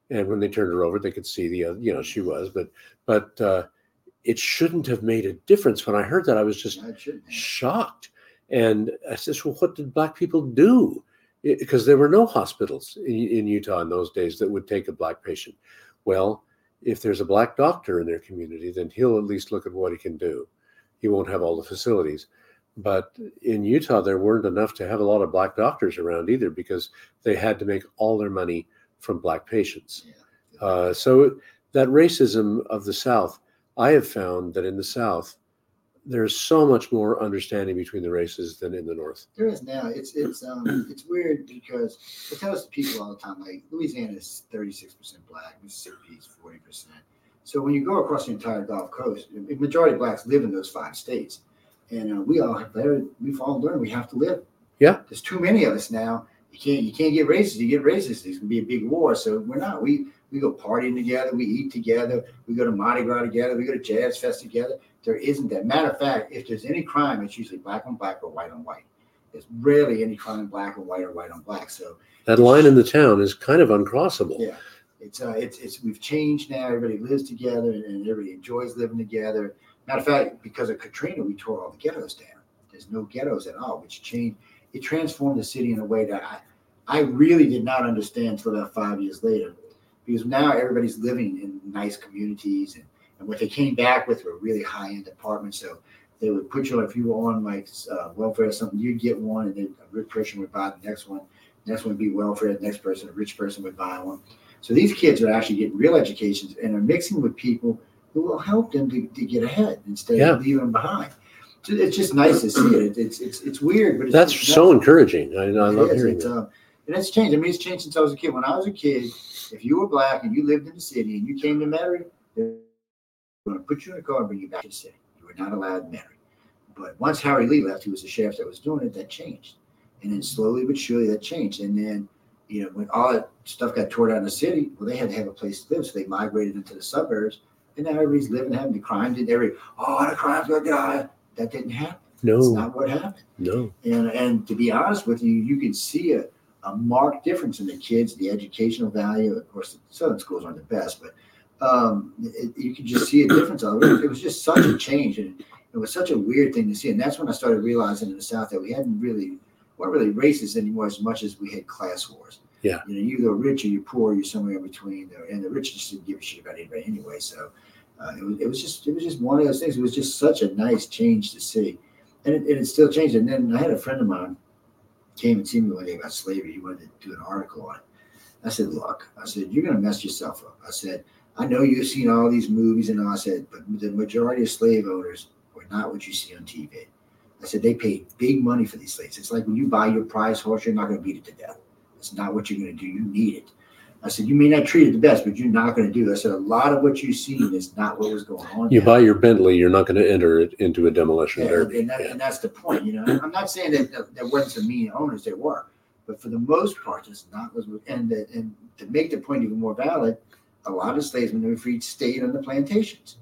And when they turned her over, they could see the, uh, you know, she was, but, but uh, it shouldn't have made a difference. When I heard that, I was just shocked. And I said, well, what did Black people do? Because there were no hospitals in, in Utah in those days that would take a Black patient. Well, if there's a Black doctor in their community, then he'll at least look at what he can do. He won't have all the facilities. But in Utah, there weren't enough to have a lot of Black doctors around either, because they had to make all their money from Black patients. Yeah. Uh, so that racism of the South, I have found that in the South, there's so much more understanding between the races than in the North.
There is now. It's it's um it's weird because I tell us to people all the time, like Louisiana is thirty-six percent Black, Mississippi is forty percent. So when you go across the entire Gulf Coast, the majority of Blacks live in those five states, and uh, we all have we've all learned we have to live.
Yeah,
there's too many of us now. You can't you can't get racist. You get racist, there's gonna be a big war. So we're not. We we go partying together. We eat together. We go to Mardi Gras together. We go to Jazz Fest together. There isn't that. Matter of fact, if there's any crime, it's usually Black on Black or white on white. There's rarely any crime Black on white or white on Black. So
that line in the town is kind of uncrossable.
Yeah, it's uh, it's it's we've changed now. Everybody lives together and, and everybody enjoys living together. Matter of fact, because of Katrina, we tore all the ghettos down. There's no ghettos at all, which changed. It transformed the city in a way that I, I really did not understand until about five years later, because now everybody's living in nice communities, and, and what they came back with were really high-end apartments. So they would put you on, if you were on like uh, welfare or something, you'd get one, and then a rich person would buy the next one. The next one would be welfare. The next person, a rich person, would buy one. So these kids are actually getting real educations and are mixing with people who will help them to, to get ahead instead
yeah.
of leaving them behind. So it's just nice to see it. It's it's it's weird, but it's,
that's
it's
so
nice.
encouraging. I, I love
it
hearing
it's,
that.
Um, and it's changed. I mean, it's changed since I was a kid. When I was a kid, if you were Black and you lived in the city and you came to Metairie, they were going to put you in a car and bring you back to the city. You were not allowed in Metairie. But once Harry Lee left, who was the sheriff that was doing it, that changed. And then slowly but surely that changed. And then, you know, when all that stuff got tore down in the city, well, they had to have a place to live. So they migrated into the suburbs. And now everybody's living, having the crime did every, oh, the crime's going to die. That didn't happen.
No.
That's not what happened.
No.
And and to be honest with you, you can see a, a marked difference in the kids, the educational value. Of course, the Southern schools aren't the best, but um, it, you can just see a difference. Of it. It was just such a change, and it was such a weird thing to see. And that's when I started realizing in the South that we hadn't really, weren't really racist anymore as much as we had class wars.
Yeah.
You know, you're either rich or you're poor, you're somewhere in between. And the rich just didn't give a shit about anybody anyway. So uh, it was it was just it was just one of those things. It was just such a nice change to see. And it, and it still changed. And then I had a friend of mine came and see me one day about slavery. He wanted to do an article on it. I said, look, I said, you're going to mess yourself up. I said, I know you've seen all these movies and all. I said, but the majority of slave owners were not what you see on T V. I said, they paid big money for these slaves. It's like when you buy your prize horse, you're not going to beat it to death. It's not what you're going to do. You need it. I said, you may not treat it the best, but you're not going to do it. I said, a lot of what you've seen is not what was going on.
You
now.
buy your Bentley, you're not going to enter it into a demolition
Yeah,
derby.
and, that,
Yeah.
and that's the point, you know. I'm not saying that that there wasn't some mean owners, there were, but for the most part, it's not. And that, and to make the point even more valid, a lot of slaves, when they were freed, stayed on the plantations.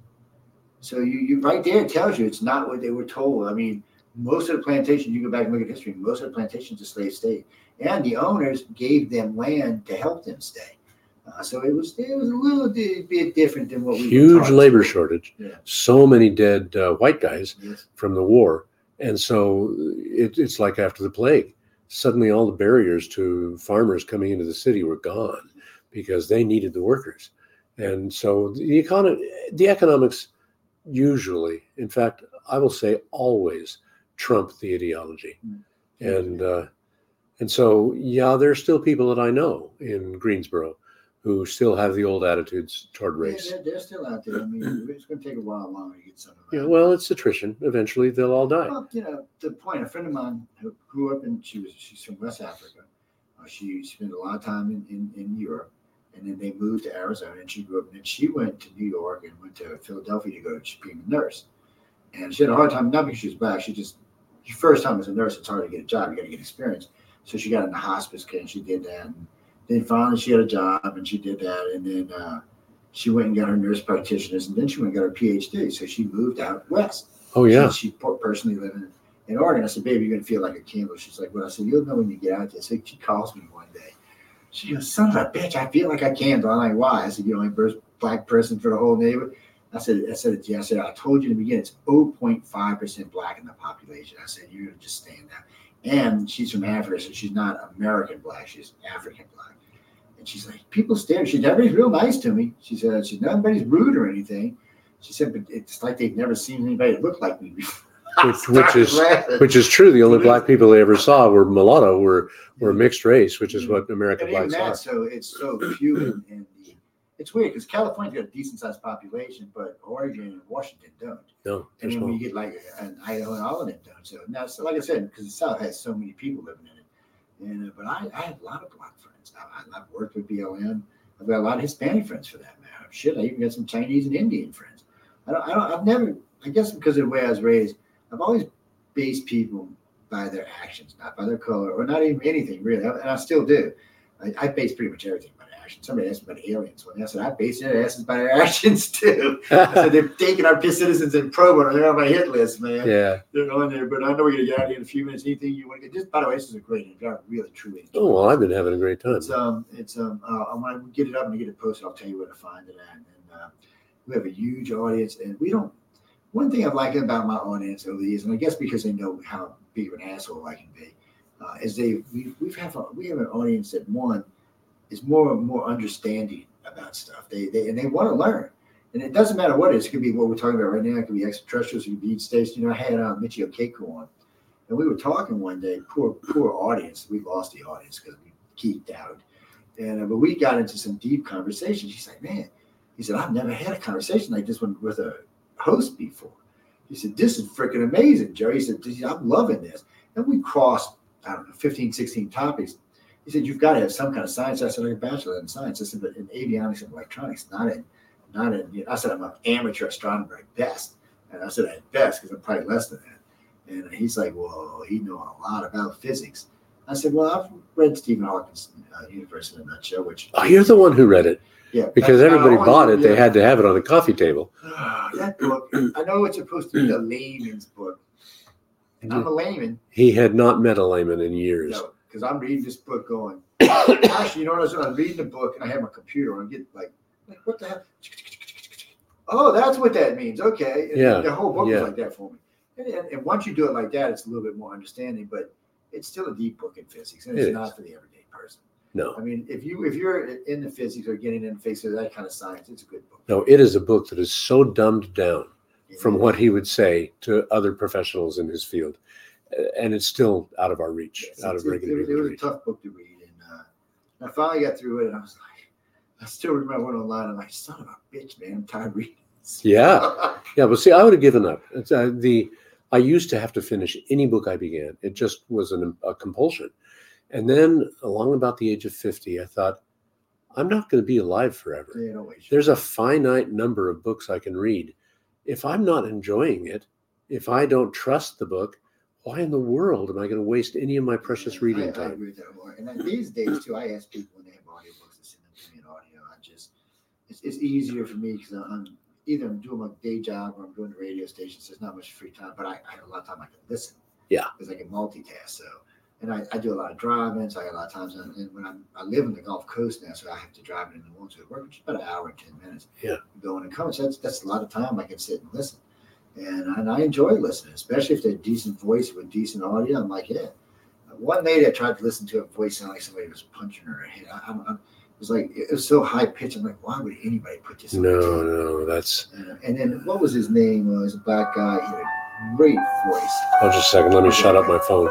So you, you right there it tells you it's not what they were told. I mean, most of the plantations, you go back and look at history, most of the plantations the slaves stayed, and the owners gave them land to help them stay. Uh, so it was it was a little bit different than what we
huge labor shortage.
Yeah.
So many dead uh, white guys
Yes.
from the war, and so it, it's like after the plague. Suddenly, all the barriers to farmers coming into the city were gone because they needed the workers, and so the economy, the economics, usually, in fact, I will say always, trump the ideology, mm-hmm. and uh, and so yeah, there are still people that I know in Greensboro who still have the old attitudes toward race.
Yeah, they're, they're still out there. I mean, it's going to take a while longer to get some of them.
Yeah, well, it's attrition. Eventually, they'll all die.
Well, you know, to the point, a friend of mine who grew up in, she was, she's from West Africa. Uh, she spent a lot of time in, in, in Europe, and then they moved to Arizona, and she grew up, and then she went to New York and went to Philadelphia to go to being a nurse. And she had a hard time, not because she was Black, she just, her first time as a nurse, it's hard to get a job, you got to get experience. So she got into hospice care, and she did that. And then finally she had a job, and she did that. And then uh, she went and got her nurse practitioners, and then she went and got her P H D. So she moved out west.
Oh, yeah.
She, she personally lived in, in Oregon. I said, baby, you're going to feel like a candle. She's like, well, I said, you'll know when you get out there. So she calls me one day. She goes, son of a bitch, I feel like I can. I'm like, why? I said, you're the only first black person for the whole neighborhood. I said, I said, yeah, I said, I told you in the beginning, it's zero point five percent black in the population. I said, you're gonna just stand out. And she's from Africa, so she's not American black, she's African black. And she's like, people stare. She said, everybody's real nice to me. She said, she nobody's rude or anything. She said, but it's like they've never seen anybody that looked like me before.
Which, which is which is true. The only black people they ever saw were mulatto, were were mixed race, which is what American
and even
blacks
that,
are.
so it's so few, and, and the, it's weird because California's got a decent sized population, but Oregon and Washington don't.
No,
And
there's
then when you
no.
get like an Idaho and all of them don't. So now, so like I said, because the South has so many people living in it, and uh, but I, I have a lot of black friends. I, I, I've worked with B L M. I've got a lot of Hispanic friends for that matter. Shit, I even got some Chinese and Indian friends. I don't, I don't, I've never. I guess because of the way I was raised, I've always based people by their actions, not by their color, or not even anything really. And I still do. I, I base pretty much everything by their actions. Somebody asked me about aliens. Well, I said I base their asses by their actions too. I said they're taking our citizens in pro bono. They're on my hit list, man.
Yeah.
They're on there. But I know we're gonna get out of here in a few minutes. Anything you want to get? Just by the way, this is a great interview. I really, truly enjoyed
Oh well, I've been having a great time.
It's um, it's um, uh, I want to get it up and get it posted. I'll tell you where to find it at. And uh, we have a huge audience, and we don't. One thing I've liked about my audience over the years, and I guess because they know how big of an asshole I can be, uh, is they we we've have a, we have an audience that one is more more understanding about stuff. They they and they want to learn, and it doesn't matter what it is. It could be what we're talking about right now. It could be extraterrestrials. It could be states. You know, I had uh, Michio Keiko on, and we were talking one day. Poor poor audience. We lost the audience because we geeked out, and uh, but we got into some deep conversation. She's like, man, he said, I've never had a conversation like this one with a host before. He said, this is freaking amazing, Jerry. He said, I'm loving this. And we crossed, I don't know, fifteen, sixteen topics. He said, you've got to have some kind of science. I said, I'm a bachelor in science. I said, but in avionics and electronics, not in, not in, you know, I said, I'm an amateur astronomer at best. And I said, at best, because I'm probably less than that. And he's like, well, he knows a lot about physics. I said, well, I've read Stephen Hawking's uh, Universe in a Nutshell, which.
Oh, you're the one who read it.
Yeah,
because everybody bought it. They had to have it on the coffee table.
That book, I know it's supposed to be a layman's book. And I'm a layman.
He had not met a layman in years.
No, because I'm reading this book going, actually, you know what I was doing? I was reading the book and I have my computer and I get like, like, what the hell? Oh, that's what that means. Okay. And
yeah.
The whole book
yeah.
was like that for me. And, and, and once you do it like that, it's a little bit more understanding, but it's still a deep book in physics and it's
it
not
is.
for the everyday person.
No.
I mean, if you if you're into physics or getting into physics or that kind of science, it's a good book.
No, it is a book that is so dumbed down
Yeah.
from what he would say to other professionals in his field, and it's still out of our reach,
Yes,
out of
it,
regular
it, it was a
reach.
tough book to read, and uh, I finally got through it, and I was like, I still remember I went online. I'm like, son of a bitch, man, I'm tired of reading this.
Yeah, yeah. But see, I would have given up. It's, uh, the I used to have to finish any book I began. It just was an, a compulsion. And then along about the age of fifty, I thought, I'm not going to be alive forever.
Yeah, no way.
There's a finite number of books I can read. If I'm not enjoying it, if I don't trust the book, why in the world am I going to waste any of my precious reading
I, I
time?
agree with that more. And then these days, too, I ask people when they have audiobooks to send them to me in audio. I just, it's, it's easier for me because I'm either I'm doing my day job or I'm doing the radio station, so there's not much free time, but I, I have a lot of time I can listen.
Yeah.
Because I can multitask. So, and I, I do a lot of driving, so I got a lot of times. And, and when I'm, I live in the Gulf Coast now, so I have to drive in the morning to work, which is about an hour and ten minutes.
Yeah.
Going and coming. So that's, that's a lot of time I can sit and listen. And, and I enjoy listening, especially if they're decent voice with decent audio. I'm like, yeah. One lady I tried to listen to, a voice sounded like somebody was punching her head. I, I'm, I'm, it was like, it was so high pitched. I'm like, why would anybody put this on?
No, no, that's.
Uh, and then what was his name? Uh, he was a black guy. He had a great voice.
Oh, just a second. Let me shut up my phone.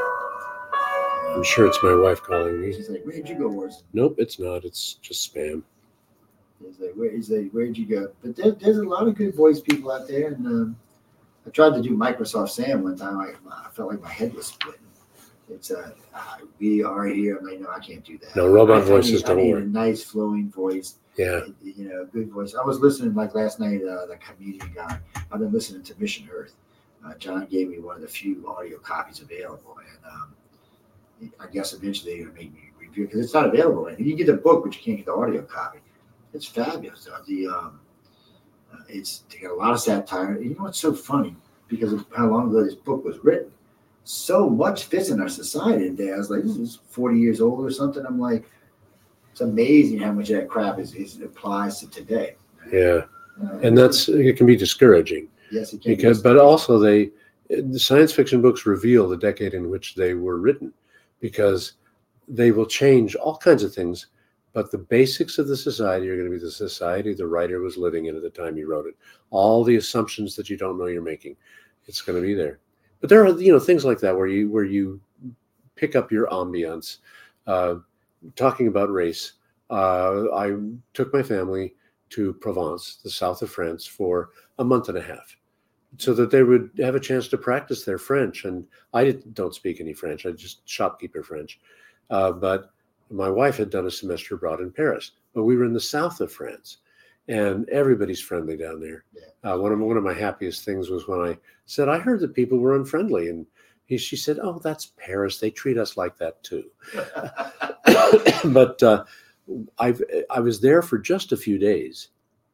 I'm sure it's my wife calling me.
He's like, where'd you go, Orson?
Nope, it's not. It's just spam.
He's like, where, he's like, where'd you go? But there, there's a lot of good voice people out there. And um, I tried to do Microsoft Sam one time. I, I felt like my head was splitting. It's uh, uh, we are here. I'm like, no, I can't do that.
No, robot
I,
voices
I
don't
need, I need
work.
a nice flowing voice.
Yeah.
You know, good voice. I was listening like last night. Uh, the comedian guy. I've been listening to Mission Earth. Uh, John gave me one of the few audio copies available, and um, I guess eventually they're going to make me review because it's not available. And you can get the book, but you can't get the audio copy. It's fabulous. Uh, the um, uh, it's they got a lot of satire. You know what's so funny? Because of how long ago this book was written, so much fits in our society today. I was like, this is forty years old or something. I'm like, it's amazing how much of that crap is, is applies to today.
Yeah,
Uh,
and that's it can be discouraging.
yes, it can
Because,
be.
but also they, the science fiction books reveal the decade in which they were written, because they will change all kinds of things, but the basics of the society are going to be the society the writer was living in at the time he wrote it. All the assumptions that you don't know you're making, it's going to be there. But there are, you know, things like that where you where you pick up your ambiance. Uh, talking about race, uh, I took my family to Provence, the south of France, for a month and a half, so that they would have a chance to practice their French. And I didn't, don't speak any French. I just shopkeeper French. Uh, but my wife had done a semester abroad in Paris. But we were in the south of France, and everybody's friendly down there.
Yeah.
Uh, one of one of my happiest things was when I said, I heard that people were unfriendly. And he, she said, oh, that's Paris. They treat us like that too. But uh, I've, I was there for just a few days.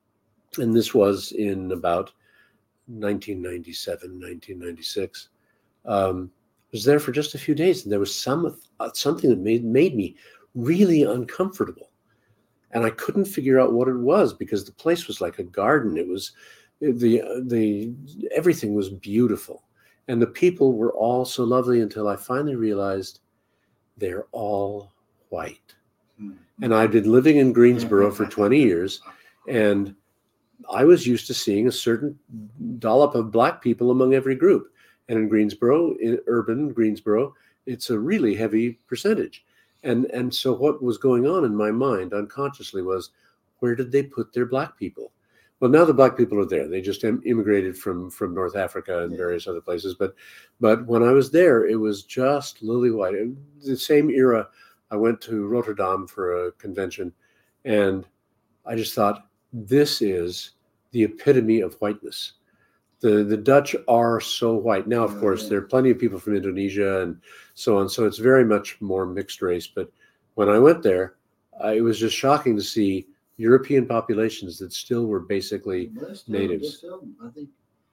And this was in about nineteen ninety-seven, nineteen ninety-six. Um, I was there for just a few days, and there was some uh, something that made made me really uncomfortable, and I couldn't figure out what it was, because the place was like a garden. It was the the everything was beautiful, and the people were all so lovely, until I finally realized they're all white.
Hmm.
And I'd been living in Greensboro for twenty years, and I was used to seeing a certain dollop of black people among every group. And in Greensboro, in urban Greensboro, it's a really heavy percentage. And, and so what was going on in my mind unconsciously was, where did they put their black people? Well, now the black people are there. They just im- immigrated from, from North Africa and
Yeah.
various other places. But, but when I was there, it was just lily white. In the same era, I went to Rotterdam for a convention, and I just thought, this is the epitome of whiteness. The the Dutch are so white. Now, of
Oh,
course,
yeah.
there are plenty of people from Indonesia and so on. So it's very much more mixed race. But when I went there, uh, it was just shocking to see European populations that still were basically
Well, they're still-
natives.
they're still, I think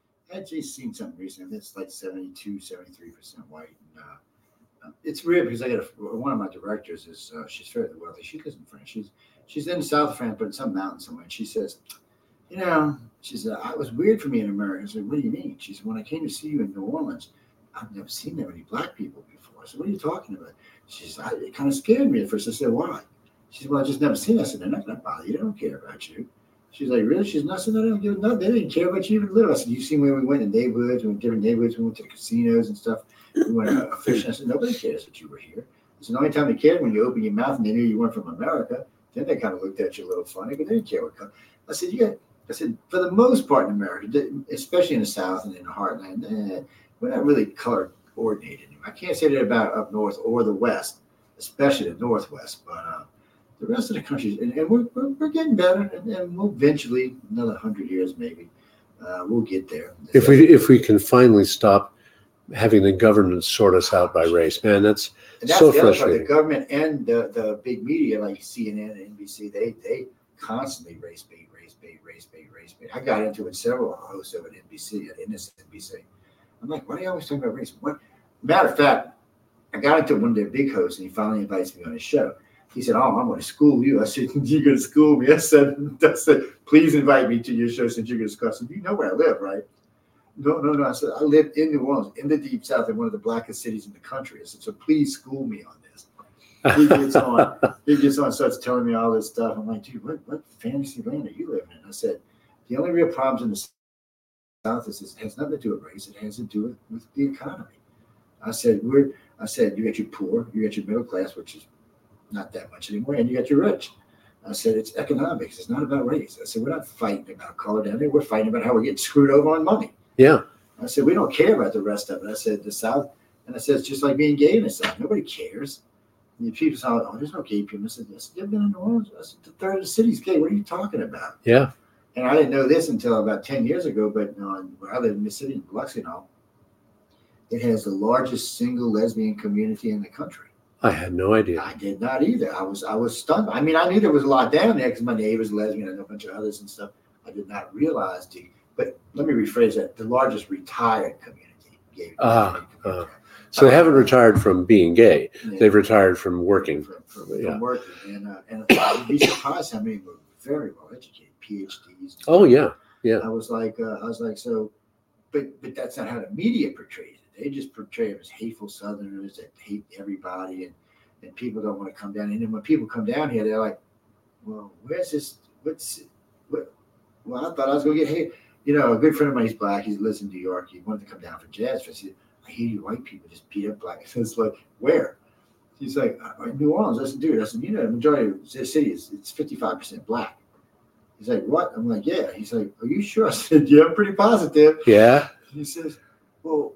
I just seen something recently. It's like seventy-two, seventy-three percent white. And, uh, it's weird because I got a, one of my directors is uh, she's fairly wealthy. She lives in France. She's she's in the south of France, but in some mountain somewhere. And she says, you know, she said, it was weird for me in America. I said, what do you mean? She said, when I came to see you in New Orleans, I've never seen that many black people before. I said, what are you talking about? She said, I, it kind of scared me at first. I said, why? She said, well, I just never seen it. I said, they're not going to bother you. They don't care about you. She's like, really? She's not saying, I don't give no, they didn't care about you even little. I said, you seen where we went in neighborhoods, we went to different neighborhoods, we went to the casinos and stuff. We went uh, fishing. I said, nobody cares that you were here. I said, the only time they cared when you opened your mouth and they knew you weren't from America. Then they kind of looked at you a little funny, but they didn't care what color. I said, yeah. I said, for the most part in America, especially in the South and in the heartland, eh, we're not really color coordinated. I can't say that about up north or the West, especially the Northwest, but uh, the rest of the country, and, and we're, we're, we're getting better, and, and we'll eventually, another hundred years maybe, uh, we'll get there.
If we if we can finally stop having the government sort us out by race, man, that's,
and that's
so
the other part.
frustrating.
The government and the, the big media like C N N and N B C, they they constantly race bait, race bait, race bait, race bait. I got into it several hosts of an N B C, at N B C. I'm like, why are you always talking about race? What? Matter of fact, I got into one of their big hosts, and he finally invites me on his show. He said, oh, I'm going to school you. I said, you're going to school me? I said, I said, please invite me to your show since you're going to school. I said, you know where I live, right? No, no, no. I said, I live in New Orleans, in the deep South, in one of the blackest cities in the country. I said, so please school me on this. He gets on, he gets on, starts telling me all this stuff. I'm like, dude, what, what fantasy land are you living in? I said, the only real problems in the South is it has nothing to do with race. It has to do with, with the economy. I said, we're, I said, you got your poor, you got your middle class, which is not that much anymore, and you got your rich. I said, it's economics. It's not about race. I said, we're not fighting about color down there. We're fighting about how we're getting screwed over on money.
Yeah.
I said, we don't care about the rest of it. I said, the South, and I said, it's just like being gay in the South. Nobody cares. And the people say, oh, there's no gay people. I said, yes, you've been in New Orleans. I said, the third of the city's gay. What are you talking about?
Yeah.
And I didn't know this until about ten years ago, but on where I live in Mississippi, in Biloxi and all, it has the largest single lesbian community in the country.
I had no idea.
I did not either. I was I was stunned. I mean, I knew there was a lot down there because my neighbor's lesbian and a bunch of others and stuff. I did not realize the. But let me rephrase that: the largest retired community. Gay
Ah,
community.
ah. So they haven't retired from being gay.
Yeah.
They've retired from working.
From, from, from
Yeah.
working. And, uh, and you'd be surprised how many were very well educated, PhDs.
Oh, yeah. Yeah.
I was like, uh, I was like, so, but but that's not how the media portrays it. They just portray them as hateful Southerners that hate everybody, and, and people don't want to come down. And then when people come down here, they're like, well, where's this? What's what? Well, I thought I was going to get hate. You know, a good friend of mine, he's black. He lives in New York. He wanted to come down for jazz fest. He said, I hear you white people just beat up black. So it's like, where? He's like, New Orleans. I said, dude, I said, you know, the majority of the city is it's fifty-five percent black. He's like, what? I'm like, yeah. He's like, are you sure? I said, yeah, I'm pretty positive.
Yeah.
He says, well,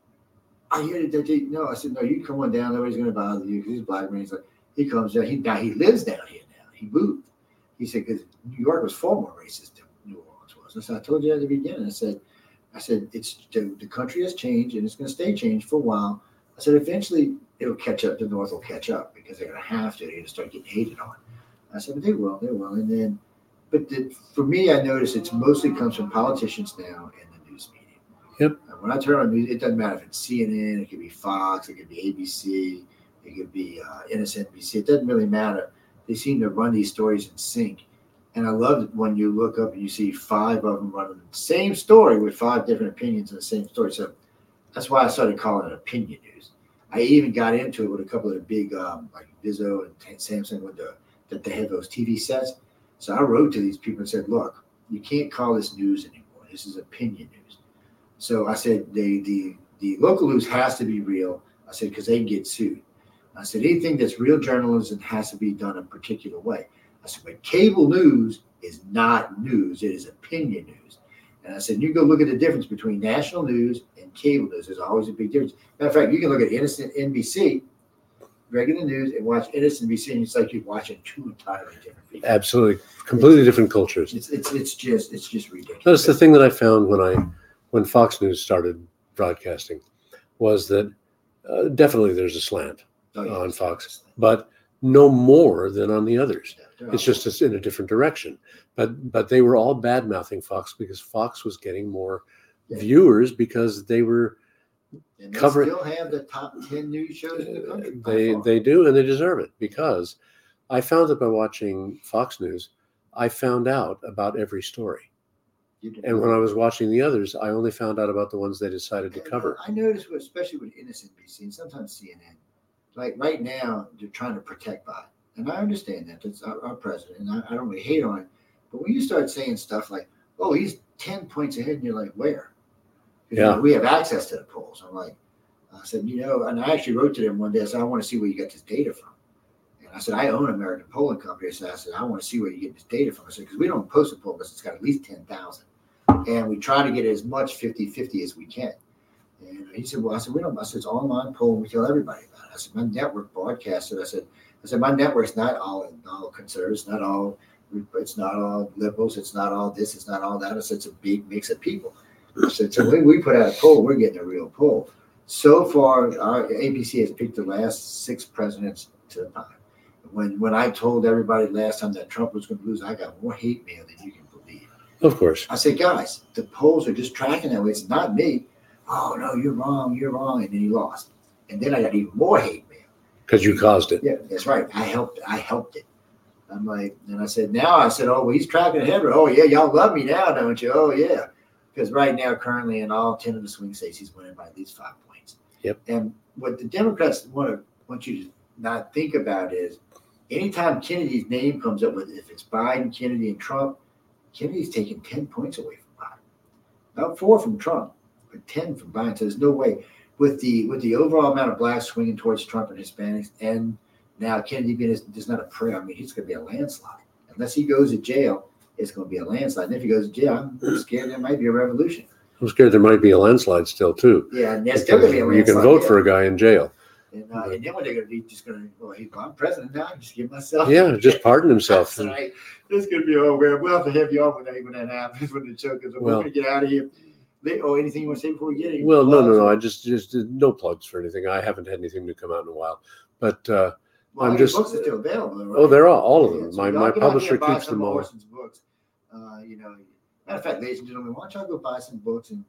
I hear that they, no. I said, no, you come on down. Nobody's going to bother you because he's a black man. He's like, he comes down. He, now he lives down here now. He moved. He said, because New York was far more racist than New Orleans was. I said, I told you at the beginning. I said, I said, it's the, the country has changed and it's going to stay changed for a while. I said, eventually it'll catch up. The North will catch up because they're going to have to. They're going to start getting hated on. I said, but they will. They will. And then, but the, for me, I notice it's mostly comes from politicians now and the news media.
Yep.
And when I turn on news, it doesn't matter if it's C N N, it could be Fox, it could be A B C, it could be uh, M S N B C. It doesn't really matter. They seem to run these stories in sync. And I love it when you look up and you see five of them running the same story with five different opinions in the same story. So that's why I started calling it opinion news. I even got into it with a couple of the big, um, like Vizzo and Samsung, with the that they have those T V sets. So I wrote to these people and said, look, you can't call this news anymore. This is opinion news. So I said, the the the local news has to be real. I said, because they can get sued. I said, anything that's real journalism has to be done a particular way. I said, but cable news is not news. It is opinion news. And I said, you go look at the difference between national news and cable news. There's always a big difference. Matter of fact, you can look at innocent N B C, regular news, and watch innocent N B C, and it's like you're watching two entirely different people.
Absolutely. Completely different cultures.
It's it's it's just it's just ridiculous.
That's the thing that I found when I when Fox News started broadcasting was that uh, definitely there's a slant
Oh, yeah,
on
it's
Fox,
just-
but no more than on the others.
yeah, they're
It's
all-
just it's in a different direction. But but they were all bad mouthing Fox because Fox was getting more
Yeah.
viewers because they were
and they
cover-
still have the top ten news shows in the country. by
they
far.
they do and they deserve it because I found that by watching Fox News, I found out about every story.
You can-
And when I was watching the others, I only found out about the ones they decided to cover.
I noticed, with- especially with innocent N B C and sometimes C N N, like right now they're trying to protect Biden, and I understand that. That's our, our president, and I, I don't really hate on it. But when you start saying stuff like, "Oh, he's ten points ahead," and you're like, "Where?" 'Cause, you
Yeah.
know, we have access to the polls. I'm like, I said, you know, and I actually wrote to them one day. I said, I want to see where you get this data from. And I said, I own American Polling Company. So I said, I want to see where you get this data from. I said, because we don't post a poll unless it's got at least ten thousand. And we try to get as much fifty-fifty as we can. And he said, well, I said, we don't, I said, it's online poll. And we tell everybody about it. I said, my network broadcasts it. I said, I said, my network's not all, all conservatives, not all, it's not all liberals. It's not all this, it's not all that. I said, it's a big mix of people. I said, so when we put out a poll, we're getting a real poll. So far, our A B C has picked the last six presidents to the time. When when I told everybody last time that Trump was going to lose, I got more hate mail than you can believe.
Of course.
I said, guys, the polls are just tracking that way. It's not me. Oh, no, you're wrong. You're wrong. And then he lost. And then I got even more hate mail.
Because you caused it.
Yeah, that's right. I helped. I helped it. I'm like, and I said, now I said, oh, well, he's tracking ahead. Oh, yeah, y'all love me now, don't you? Oh, yeah. Because right now, currently, in all ten of the swing states, he's winning by at least five points.
Yep.
And what the Democrats want to want you to not think about is, anytime Kennedy's name comes up with, if it's Biden, Kennedy, and Trump, Kennedy's taking ten points away from Biden. Not four from Trump, but ten from Biden. So there's no way with the with the overall amount of blacks swinging towards Trump and Hispanics, and now Kennedy being there's not a prayer. I mean, he's going to be a landslide unless he goes to jail. It's going to be a landslide. And if he goes to jail, I'm scared there might be a revolution.
I'm scared there might be a landslide still too.
Yeah, and there's still going to be a
You
landslide.
can vote
yeah.
for a guy in jail.
And, uh, and then what they're going to be just going to, well, hey, well, I'm president now. I just give myself.
Yeah, just pardon himself.
That's right. This is going to be over. We'll have to have you on when that, when that happens, when the show goes. We're
Well-
going to get out of here. They- Oh, anything you want to say before we get here?
Well, no, no, no.
Well,
I just just did no plugs for anything. I haven't had anything new come out in a while. But uh,
well,
I'm
your
just-
books are still available, right?
oh, they're all all of
Yeah,
them.
so
My
y'all
my
get out
publisher
there and buy
keeps
some
them
of
all.
Orson's books. Uh, you know, matter of fact, ladies and gentlemen, why don't y'all go buy some books and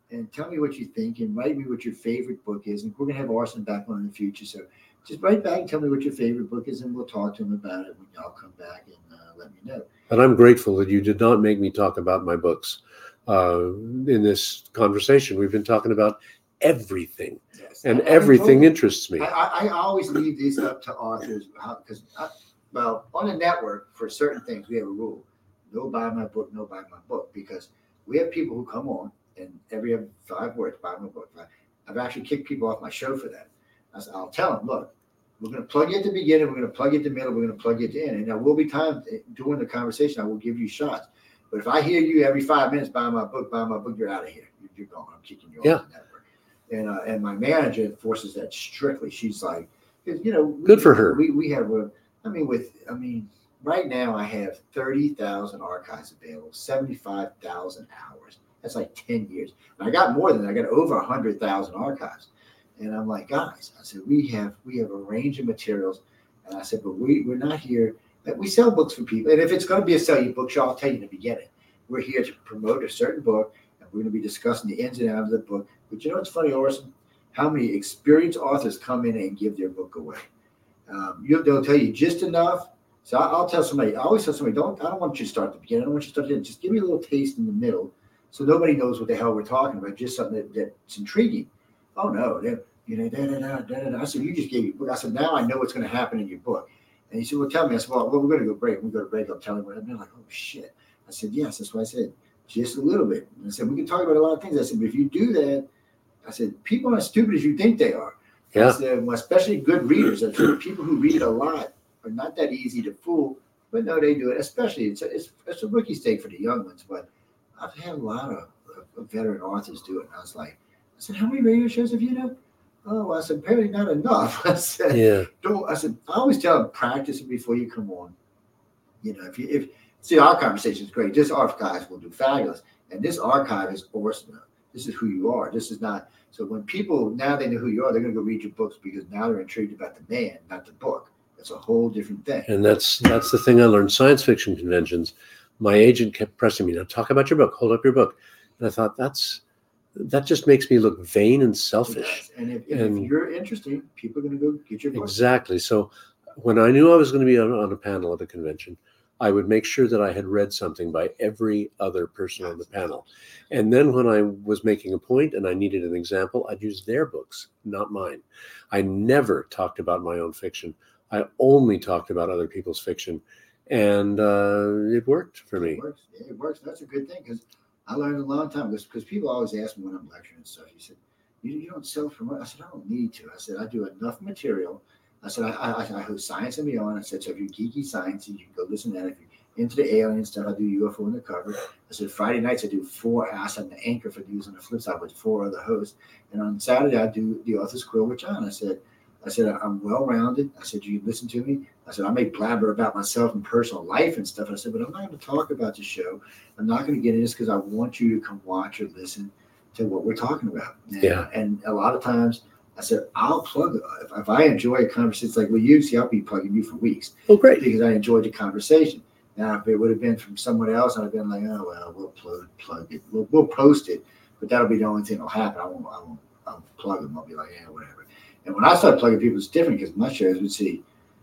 and tell me what you think and write me what your favorite book is. And we're going to have Orson back on in the future. So just write back and tell me what your favorite book is, and we'll talk to him about it when y'all come back and uh, let me know.
And I'm grateful that you did not make me talk about my books uh, in this conversation. We've been talking about everything,
Yes.
and
I- I
everything
told you,
interests me.
I, I, I always leave these up to authors because, well, on the network, for certain things, we have a rule. No buy my book, no buy my book. Because we have people who come on and every other five words, buy my book. I've actually kicked people off my show for that. I said, I'll tell them, look, we're going to plug you at the beginning, we're going to plug you at the middle, we're going to plug you at the end. And there will be times during the conversation, I will give you shots. But if I hear you every five minutes, buy my book, buy my book, you're out of here. You're, you're gone. I'm kicking you
Yeah.
off the network. And uh, and my manager enforces that strictly. She's like, you know, we,
Good for her.
We we have a, I mean, with, I mean, right now I have thirty thousand archives available, seventy-five thousand hours. That's like ten years. And I got more than that. I got over one hundred thousand archives. And I'm like, guys, I said, we have we have a range of materials. And I said, but we, we're not here. We sell books for people. And if it's going to be a sell you book show, I'll tell you in the beginning. We're here to promote a certain book, and we're going to be discussing the ins and outs of the book. But you know what's funny, Orson? How many experienced authors come in and give their book away? Um, you'll, they'll tell you just enough. So I, I'll tell somebody, I always tell somebody, don't, I don't want you to start at the beginning. I don't want you to start at the end. Just give me a little taste in the middle so nobody knows what the hell we're talking about, just something that, that's intriguing. Oh, no. You know, da, da, da, da, da. I said, you just gave your book. I said, now I know what's going to happen in your book. And he said, well, tell me. I said, well, well we're going to go break. We go to break. I'll tell him what happened. They're like, oh, shit. I said, yes, that's what I said. Just a little bit. And I said, we can talk about a lot of things. I said, but if you do that, I said, people aren't as stupid as you think they are.
Yeah.
I said, well, especially good readers. I said, people who read a lot are not that easy to fool, but no, they do it. Especially, it's a, it's, it's a rookie stake for the young ones. But I've had a lot of, of, of veteran authors do it. And I was like, I said, how many radio shows have you done? Oh, I said, apparently not enough. I said,
Yeah.
don't. I said, I always tell them, practice it before you come on. You know, if you if see our conversation is great. This archive will do fabulous, and this archive is awesome. This is who you are. This is not. So when people now they know who you are, they're going to go read your books because now they're intrigued about the man, not the book. That's a whole different thing.
And that's that's the thing I learned. Science fiction conventions. My agent kept pressing me, "Now talk about your book. Hold up your book." And I thought that's that just makes me look vain and selfish.
And if, and
And-
if you're interested, people are going to go get your book.
Exactly. So when I knew I was going to be on, on a panel at a convention, I would make sure that I had read something by every other person on the panel. And then when I was making a point and I needed an example, I'd use their books, not mine. I never talked about my own fiction. I only talked about other people's fiction. And uh, it worked for me.
It works. Yeah, it works. That's a good thing because I learned a long time because people always ask me when I'm lecturing and stuff. He said, "You, you don't self-promote." I said, "I don't need to." I said, "I do enough material." I said, "I, I, I host Science and Beyond." I said, "So if you're geeky science, you can go listen to that. If you're into the alien stuff, I do U F O Undercover." I said, "Friday nights I do four. I said, the anchor for news on the flip side with four other hosts, and on Saturday I do the Author's Quill with John." I said. I said, I'm well-rounded. I said, you listen to me. I said, I may blabber about myself and personal life and stuff. I said, but I'm not going to talk about the show. I'm not going to get into this because I want you to come watch or listen to what we're talking about. And,
Yeah.
And a lot of times I said, I'll plug it. If, if I enjoy a conversation like with you, see, I'll be plugging you for weeks
Oh, great.
because I enjoyed the conversation. Now, if it would have been from someone else, I'd have been like, oh, well, we'll plug, plug it. We'll, we'll post it, but that'll be the only thing that'll happen. I won't, I won't I'll plug them. I'll be like, yeah, whatever. And when I started plugging people, it's different because my shows would see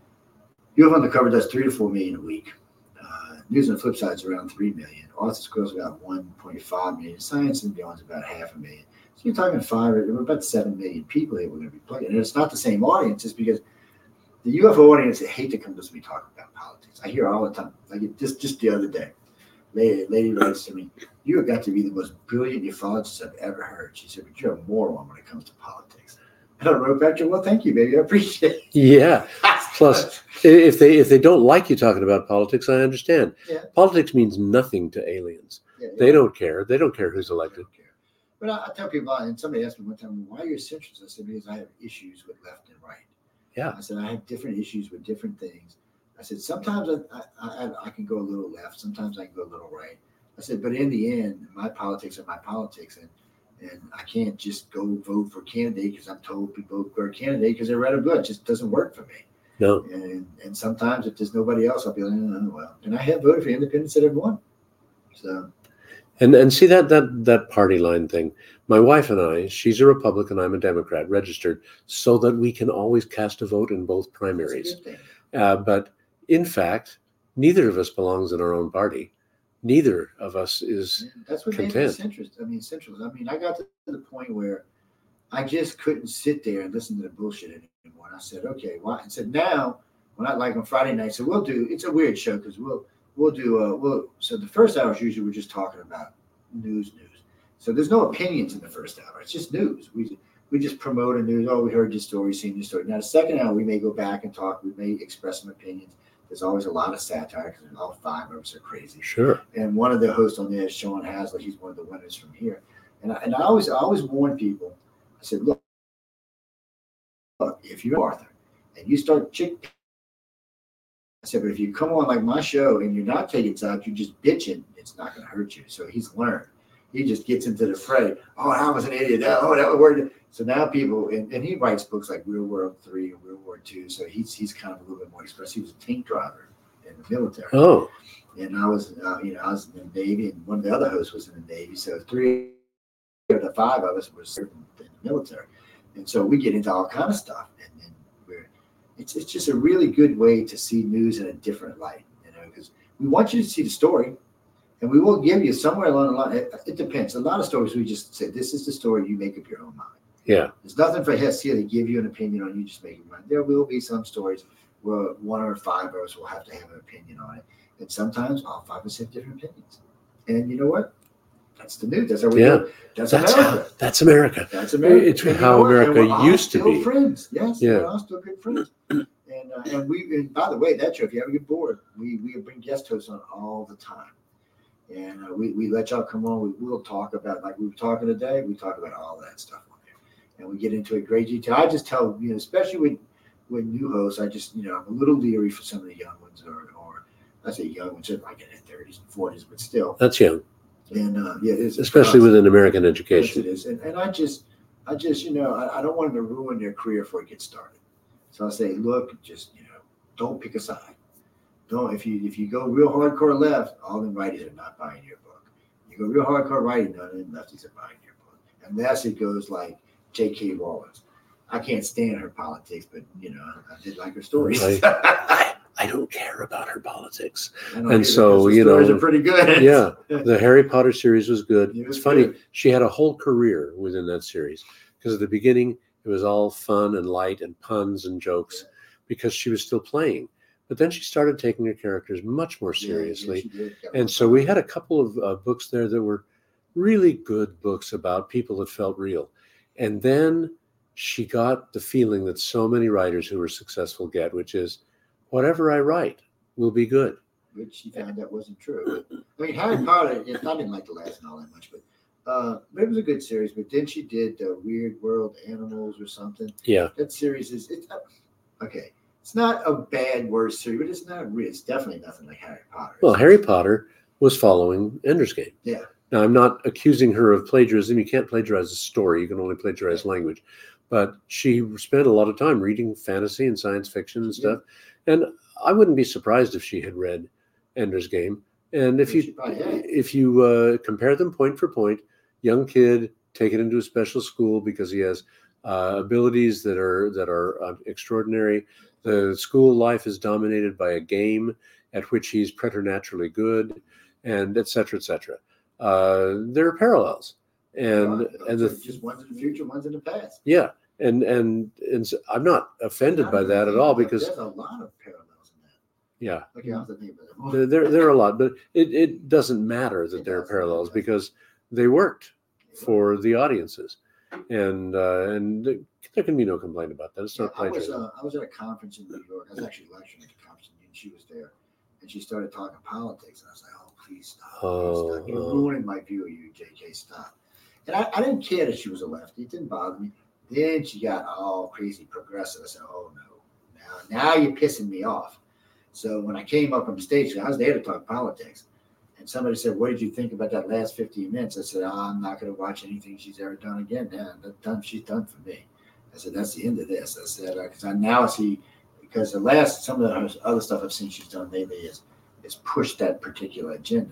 U F O Undercover does three to four million a week. Uh, News on the Flip Side is around three million. Author's Quill's about one point five million. Science and Beyond is about half a million. So you're talking five or about seven million people that we're going to be plugging. And it's not the same audience, it's because the U F O audience, they hate to come to me talking about politics. I hear all the time. Like just, just the other day, lady, lady writes to me, "You have got to be the most brilliant ufologist I've ever heard." She said, "But you're a moron when it comes to politics." And I wrote back to her, "Well, thank you, baby. I appreciate it."
Yeah. Plus, if they if they don't like you talking about politics, I understand.
Yeah.
Politics means nothing to aliens.
Yeah,
They
yeah.
don't care. They don't care who's
I
elected.
don't care. But I, I tell people, and somebody asked me one time, "Why are you a centrist?" I said, "Because I have issues with left and right."
Yeah.
I said, "I have different issues with different things." I said, "Sometimes I, I, I, I can go a little left. Sometimes I can go a little right." I said, "But in the end, my politics are my politics. And And I can't just go vote for a candidate because I'm told people vote for a candidate because they read a book. It just doesn't work for me."
No.
And and sometimes if there's nobody else, I'll be like, "Oh, well." And I have voted for independents that have won. So
And and see that that that party line thing. My wife and I, she's a Republican, I'm a Democrat, registered, so that we can always cast a vote in both
That's a
primaries.
good thing.
Uh, but in fact, neither of us belongs in our own party. Neither of us is
Yeah, that's what made
content.
this interest. I mean, central. I mean, I got to the point where I just couldn't sit there and listen to the bullshit anymore. And I said, okay, why? And said now, when I like on Friday night, so we'll do. It's a weird show because we'll we'll do. Uh, we'll so the first hour is usually we're just talking about news, news. So there's no opinions in the first hour. It's just news. We we just promote a news. Oh, we heard this story, seen this story. Now the second hour we may go back and talk. We may express some opinions. There's always a lot of satire because all five of us are crazy.
Sure.
And one of the hosts on there is Sean Haslett. He's one of the winners from here. And I, and I always I always warn people. I said, look, look, if you're Arthur and you start chick, I said, but if you come on like my show and you're not taking sides, you're just bitching, it's not going to hurt you. So he's learned. He just gets into the fray. Oh, I was an idiot. Oh, that word. So now people, and, and he writes books like Real World Three and Real World Two. So he's he's kind of a little bit more expressive. He was a tank driver in the military.
Oh.
And I was, uh, you know, I was in the Navy, and one of the other hosts was in the Navy. So three of the five of us were serving in the military, and so we get into all kind of stuff. And, and we're, it's it's just a really good way to see news in a different light, you know, because we want you to see the story, and we will give you somewhere along the line. It, it depends. A lot of stories we just say this is the story. You make up your own mind.
Yeah.
There's nothing for Hess here to give you an opinion on. You just make your mind. There will be some stories where one or five of us will have to have an opinion on it. And sometimes all five of us have different opinions. And you know what? That's the news. That's how we
Yeah.
do. That's,
That's
America.
how, that's America.
That's America.
It's
And you
how
know what? And
America
we're all
used to
still
be.
friends. Yes,
Yeah.
we're all still good friends. And uh, and we and by the way, that show, if you ever get bored, we we bring guest hosts on all the time. And uh, we, we let y'all come on. We will talk about, like we were talking today, we talk about all that stuff on there. And we get into a great detail. I just tell, you know, especially with, with new hosts, I just, you know, I'm a little leery for some of the young ones, or, or I say young ones, they're like in their thirties and forties, but still.
That's young.
And uh, yeah, it is.
Especially within American
Yes,
education.
it is. And, and I just, I just, you know, I, I don't want them to ruin their career before it gets started. So I say, look, just, you know, don't pick a side. Don't, if you if you go real hardcore left, all the righties are not buying your book. You go real hardcore right, none of the lefties are buying your book. Unless it goes like J K. Rowling. I can't stand her politics, but you know, I did like her stories.
I, I, I don't care about her politics.
I don't
And
either,
so,
'cause the
you
stories
know,
are pretty good.
Yeah, the Harry Potter series was good.
It was
It's funny.
good.
She had a whole career within that series because at the beginning it was all fun and light and puns and jokes
Yeah.
because she was still playing. But then she started taking her characters much more
Yeah, yeah,
seriously.
she did. Got
And
one
so we
time.
had a couple of uh, books there that were really good books about people that felt real. And then she got the feeling that so many writers who were successful get, which is whatever I write will be good.
Which she found that wasn't true. I mean, Harry Potter, I didn't like the last one all that much, but uh, it was a good series. But then she did uh, Weird World Animals or something.
Yeah.
That series is, it's uh, okay. It's not a bad worse series, but it's not real. It's definitely nothing like Harry Potter.
Well, Harry Potter was following Ender's Game.
Yeah.
Now, I'm not accusing her of plagiarism. You can't plagiarize a story. You can only plagiarize language. But she spent a lot of time reading fantasy and science fiction and stuff. And I wouldn't be surprised if she had read Ender's Game. And if
Yeah, she
you
probably had.
if you uh, compare them point for point, young kid taken into a special school because he has uh, abilities that are that are uh, extraordinary. The school life is dominated by a game at which he's preternaturally good, and et cetera, et cetera. Uh, there are parallels, and
Right.
and
So
the
just one's in the future, one's in the past.
yeah, and and and so I'm not offended by that at all because
there's a lot of parallels in that.
yeah,
Okay, I have to think about it more.
there there there are a lot, but it, it doesn't matter that
It
there are
doesn't,
parallels
it doesn't.
because they worked for the audiences, and uh, and there can be no complaint about that. It's
Yeah,
not
I was
plagiarism.
uh, I was at a conference in New York. I was actually lecturing at the conference, and she was there, and she started talking politics, and I was like, "Oh, please stop! Please
Oh,
stop! You're
oh.
ruining my view of you, J K. Stop!" And I, I didn't care that she was a lefty; it didn't bother me. Then she got all crazy progressive. I said, "Oh no, now now you're pissing me off." So when I came up on the stage, I was there to talk politics. And somebody said, "What did you think about that last fifteen minutes?" I said, oh, "I'm not going to watch anything she's ever done again. Yeah, that's done. She's done for me." I said, "That's the end of this." I said, "Because I now see, because the last some of the other stuff I've seen she's done lately is is push that particular agenda."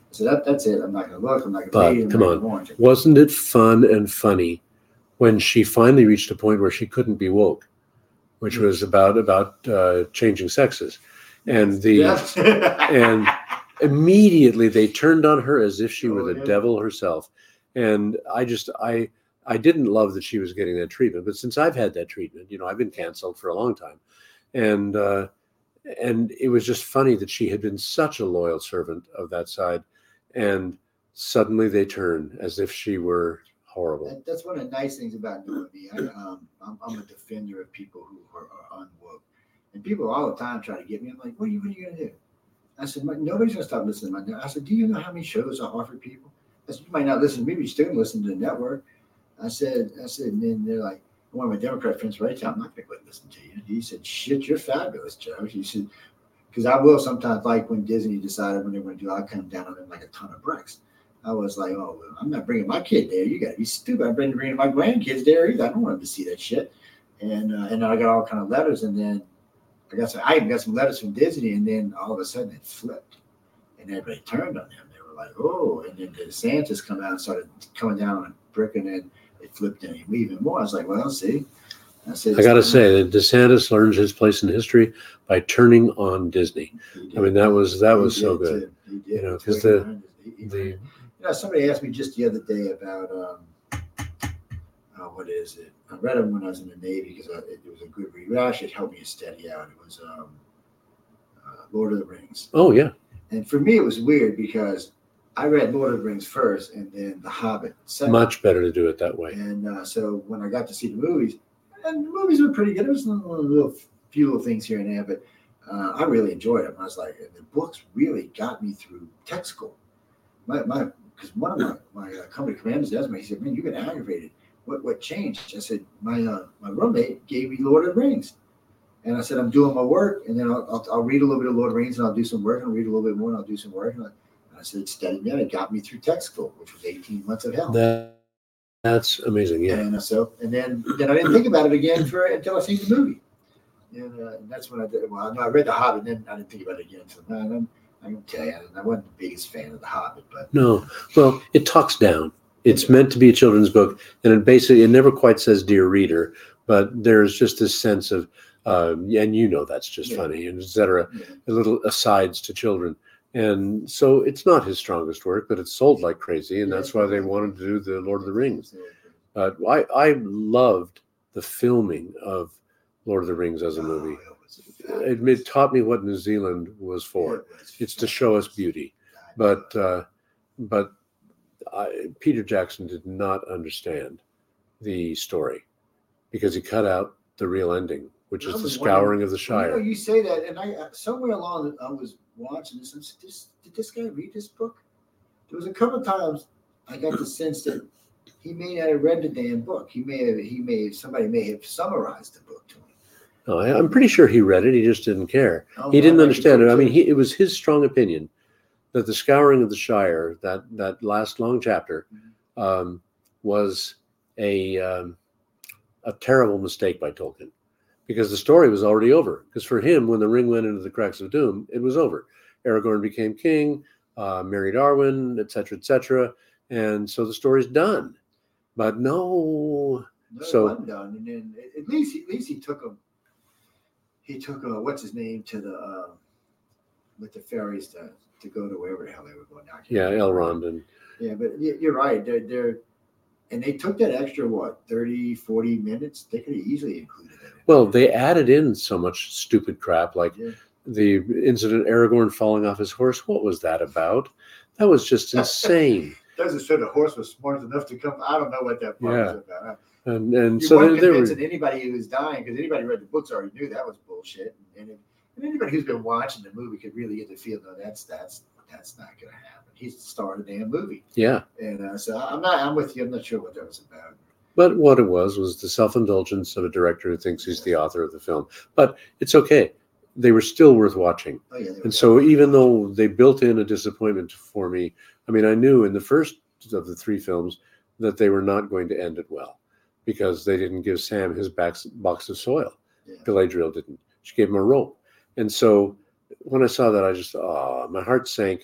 So that, that's it. I'm not going to look. I'm not going to
But
read. I'm
come
not
on,
gonna watch it.
wasn't it fun and funny when she finally reached a point where she couldn't be woke, which
Mm.
was about about uh, changing sexes, and the
Yes.
and immediately they turned on her as if she were
Oh,
the
yeah.
devil herself. And I just I I didn't love that she was getting that treatment, but since I've had that treatment, you know, I've been canceled for a long time, and uh, and it was just funny that she had been such a loyal servant of that side, and suddenly they turn as if she were horrible.
That, that's one of the nice things about doing me. I, um, I'm, I'm a defender of people who are, are unwoke, and people all the time try to get me. I'm like, what are you, what are you going to do? I said, nobody's going to stop listening to my. I said, do you know how many shows I offer people? I said, you might not listen to me, but you still listen to the network. I said, I said, and then they're like, one of my Democrat friends, right? I'm not going to listen to you. He said, shit, you're fabulous, Joe. He said, because I will sometimes, like when Disney decided when they were going to do, I'll come down on them like a ton of bricks. I was like, oh, well, I'm not bringing my kid there. You got to be stupid. I'm bringing, bringing my grandkids there either. I don't want them to see that shit. And uh, and I got all kind of letters, and then I got some, I even got some letters from Disney, and then all of a sudden it flipped, and everybody turned on them. They were like, oh, and then the DeSantis come out and started coming down and bricking, and it flipped in even more. I was like, well, see. I, said,
I got to say that DeSantis learned his place in history by turning on Disney. I mean, that was that was so good. You know, because the the
you know, somebody asked me just the other day about um, uh, what is it? I read it when I was in the Navy because I, it, it was a good read. It actually helped me steady out. It was um, uh, Lord of the Rings.
Oh yeah.
And for me, it was weird because I read Lord of the Rings first, and then The Hobbit second.
Much better to do it that way.
And uh, so when I got to see the movies. And the movies were pretty good. There was a little, little few little things here and there, but uh, I really enjoyed them. I was like, the books really got me through tech school. My my, because one of my, my uh, company commanders asked me, he said, "Man, you get aggravated. What what changed?" I said, "My uh, my roommate gave me Lord of the Rings," and I said, "I'm doing my work, and then I'll, I'll I'll read a little bit of Lord of the Rings, and I'll do some work, and I'll read a little bit more, and I'll do some work." And I, and I said, "Study that. It got me through tech school, which was eighteen months of hell."
That, That's amazing, yeah.
And so, and then, then I didn't think about it again for until I seen the movie, and, uh, and that's when I did. Well, I, I read The Hobbit, and then I didn't think about it again. So no, I'm, I'm gonna tell you, I wasn't the biggest fan of The Hobbit, but
no. Well, it talks down. It's meant to be a children's book, and it basically it never quite says "Dear Reader," but there's just this sense of, uh, and you know that's just
yeah.
funny, and et cetera.
Yeah.
Little asides to children. And so it's not his strongest work, but it's sold like crazy, and
Yeah,
that's why they wanted to do the Lord of the Rings. But I, I loved the filming of Lord of the Rings as a movie.
Oh,
it, it taught me what New Zealand was for.
It was
It's to show us beauty. But uh, but I, Peter Jackson did not understand the story because he cut out the real ending, which
I
is the
was
scouring
wondering-
of the
Well, you know,
Shire.
you say that, and I uh, somewhere along I was watching this, and said, this, did this guy read this book? There was a couple of times I got the sense that he may not have read the damn book. He may have, he may have, somebody may have summarized the book to him.
No, I, I'm pretty sure he read it. He just didn't care.
Oh,
He didn't
I
understand it.
think
I
so,
mean,
too.
he, it was his strong opinion that the scouring of the Shire, that that last long chapter, um, was a um, a terrible mistake by Tolkien, because the story was already over. Because for him, when the ring went into the cracks of doom, it was over. Aragorn became king, uh, married Arwen, et cetera, et cetera, and so the story's done. But no,
No,
So-
it wasn't done. And then at least, at least he took him. He took uh, what's his name to the uh, with the ferries to, to go to wherever the hell they were going. Now, I can't
yeah,
remember.
Elrond and
Yeah, but y- you're right. They're, they're and they took that extra what thirty, forty minutes. They could have easily included it.
well, they added in so much stupid crap like
Yeah.
the incident Aragorn falling off his horse. What was that about? That was just insane.
Doesn't show the horse was smart enough to come. I don't know what that part
Yeah.
was about.
And and
You
so
weren't
they, they were
convincing anybody who was dying because anybody who read the books already knew that was bullshit. And, it, and anybody who's been watching the movie could really get the feel. No, that's that's that's not going to happen. He's the star of the damn movie.
yeah.
And uh, so I'm not. I'm with you. I'm not sure what that was about.
But what it was was the self-indulgence of a director who thinks he's the author of the film. But it's okay. They were still worth watching.
Oh yeah. they were
And so
definitely-
even though they built in a disappointment for me, I mean, I knew in the first of the three films that they were not going to end it well because they didn't give Sam his box, box of soil.
Yeah.
Galadriel didn't. She gave him a rope. And so when I saw that, I just, oh, my heart sank.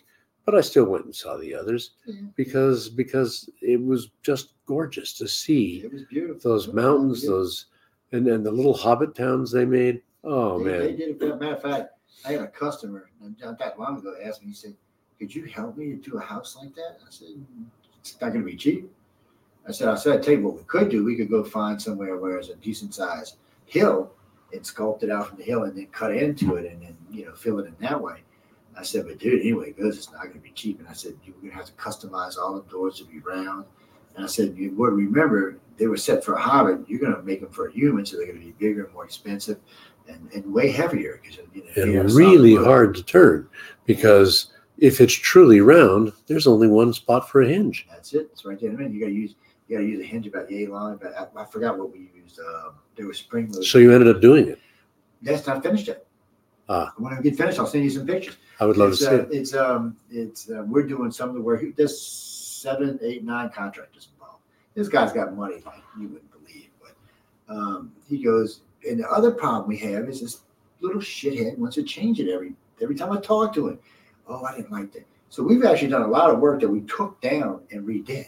but I still went and saw the others
Yeah.
because because it was just gorgeous to see
It was beautiful.
those
It was
mountains,
beautiful.
those and then the little hobbit towns they made. Oh
they,
man,
they did it. Matter of fact, I had a customer not that long ago asked me. He said, "Could you help me to do a house like that?" I said, "It's not going to be cheap." I said, "I said, I tell you what we could do. We could go find somewhere where it's a decent sized hill and sculpt it out from the hill and then cut into it and then you know fill it in that way." I said, "But dude, anyway it goes, it's not going to be cheap." And I said, "You're going to have to customize all the doors to be round." And I said, "You would remember they were set for a hobbit. You're going to make them for a human, so they're going to be bigger and more expensive and, and way heavier because you know,
and
made out of
really
solid wood."
hard to turn because if it's truly round, there's only one spot for a hinge.
That's it. It's right there. I mean, you got to use you got to use a hinge about yay long. But I, I forgot what we used. Um, there was spring loads.
So you ended up doing it.
That's not finished yet.
Ah.
When I get finished, I'll send you some pictures.
I would love
it's,
to see
uh,
it.
It's um, it's uh, we're doing some of the work. There's seven, eight, nine contractors involved. This guy's got money like you wouldn't believe. But um, he goes, and the other problem we have is this little shithead wants to change it every every time I talk to him. Oh, I didn't like that. So we've actually done a lot of work that we took down and redid.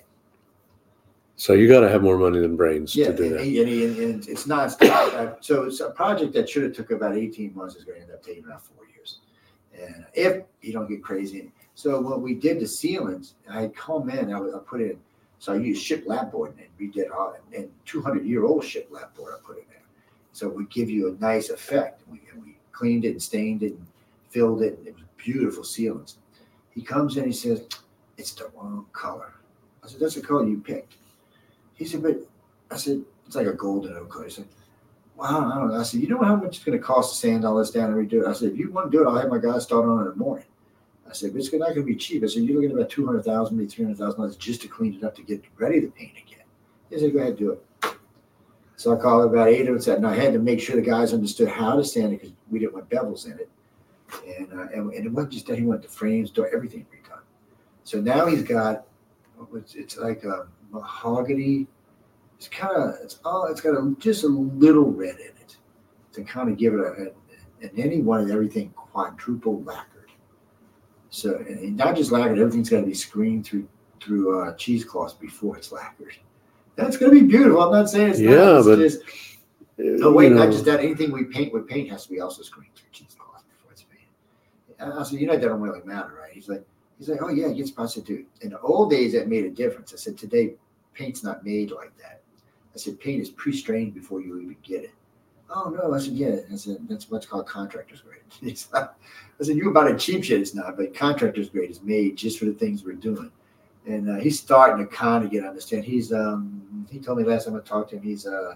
So you got to have more money than brains
Yeah,
to do
and,
that.
he, and, he, and it's not uh, so it's a project that should have took about eighteen months is going to end up taking about four years, and if you don't get crazy. So when we did the ceilings, I come in, I, I put in, so I used ship lap board and redid all and two hundred year old ship lap board I put in there, so it would give you a nice effect. We and we cleaned it and stained it and filled it, and it was beautiful ceilings. He comes in, he says, "It's the wrong color." I said, "That's the color you picked." He said, "But," I said, "It's like a golden oak color." He said, "Wow, I don't know." I said, "You know how much it's going to cost to sand all this down and redo it?" I said, "If you want to do it, I'll have my guys start on it in the morning." I said, "But it's not going to be cheap." I said, "You're looking at about two hundred thousand dollars, maybe three hundred thousand dollars just to clean it up to get ready to paint again." He said, "Go ahead, do it." So I called about eight of them, said, and I had to make sure the guys understood how to sand it because we didn't want bevels in it. And, uh, and, and it wasn't just that, he wanted the frames, door, everything redone. So now he's got, it's, it's like a mahogany. It's kind of, it's all, it's got a, just a little red in it to kind of give it a, a and then he wanted everything quadruple lacquered. So, and, and not just lacquered, everything's got to be screened through, through uh, cheesecloth before it's lacquered. That's going to be beautiful. I'm not saying it's
Yeah,
not. It's
but
just, no, wait, not just that. Anything we paint with paint has to be also screened through cheesecloth before it's painted. And I said, you know, that don't really matter, right? He's like, he's like, oh yeah, it gets spots to do. In the old days, that made a difference. I said, today, paint's not made like that. I said, paint is pre-strained before you even get it. Oh no, I said, yeah. I said, that's what's called contractor's grade. It's not, I said, you about a cheap shit, it's not, but contractor's grade is made just for the things we're doing. And uh, he's starting to kind of get understand. He's um he told me last time I talked to him, he's uh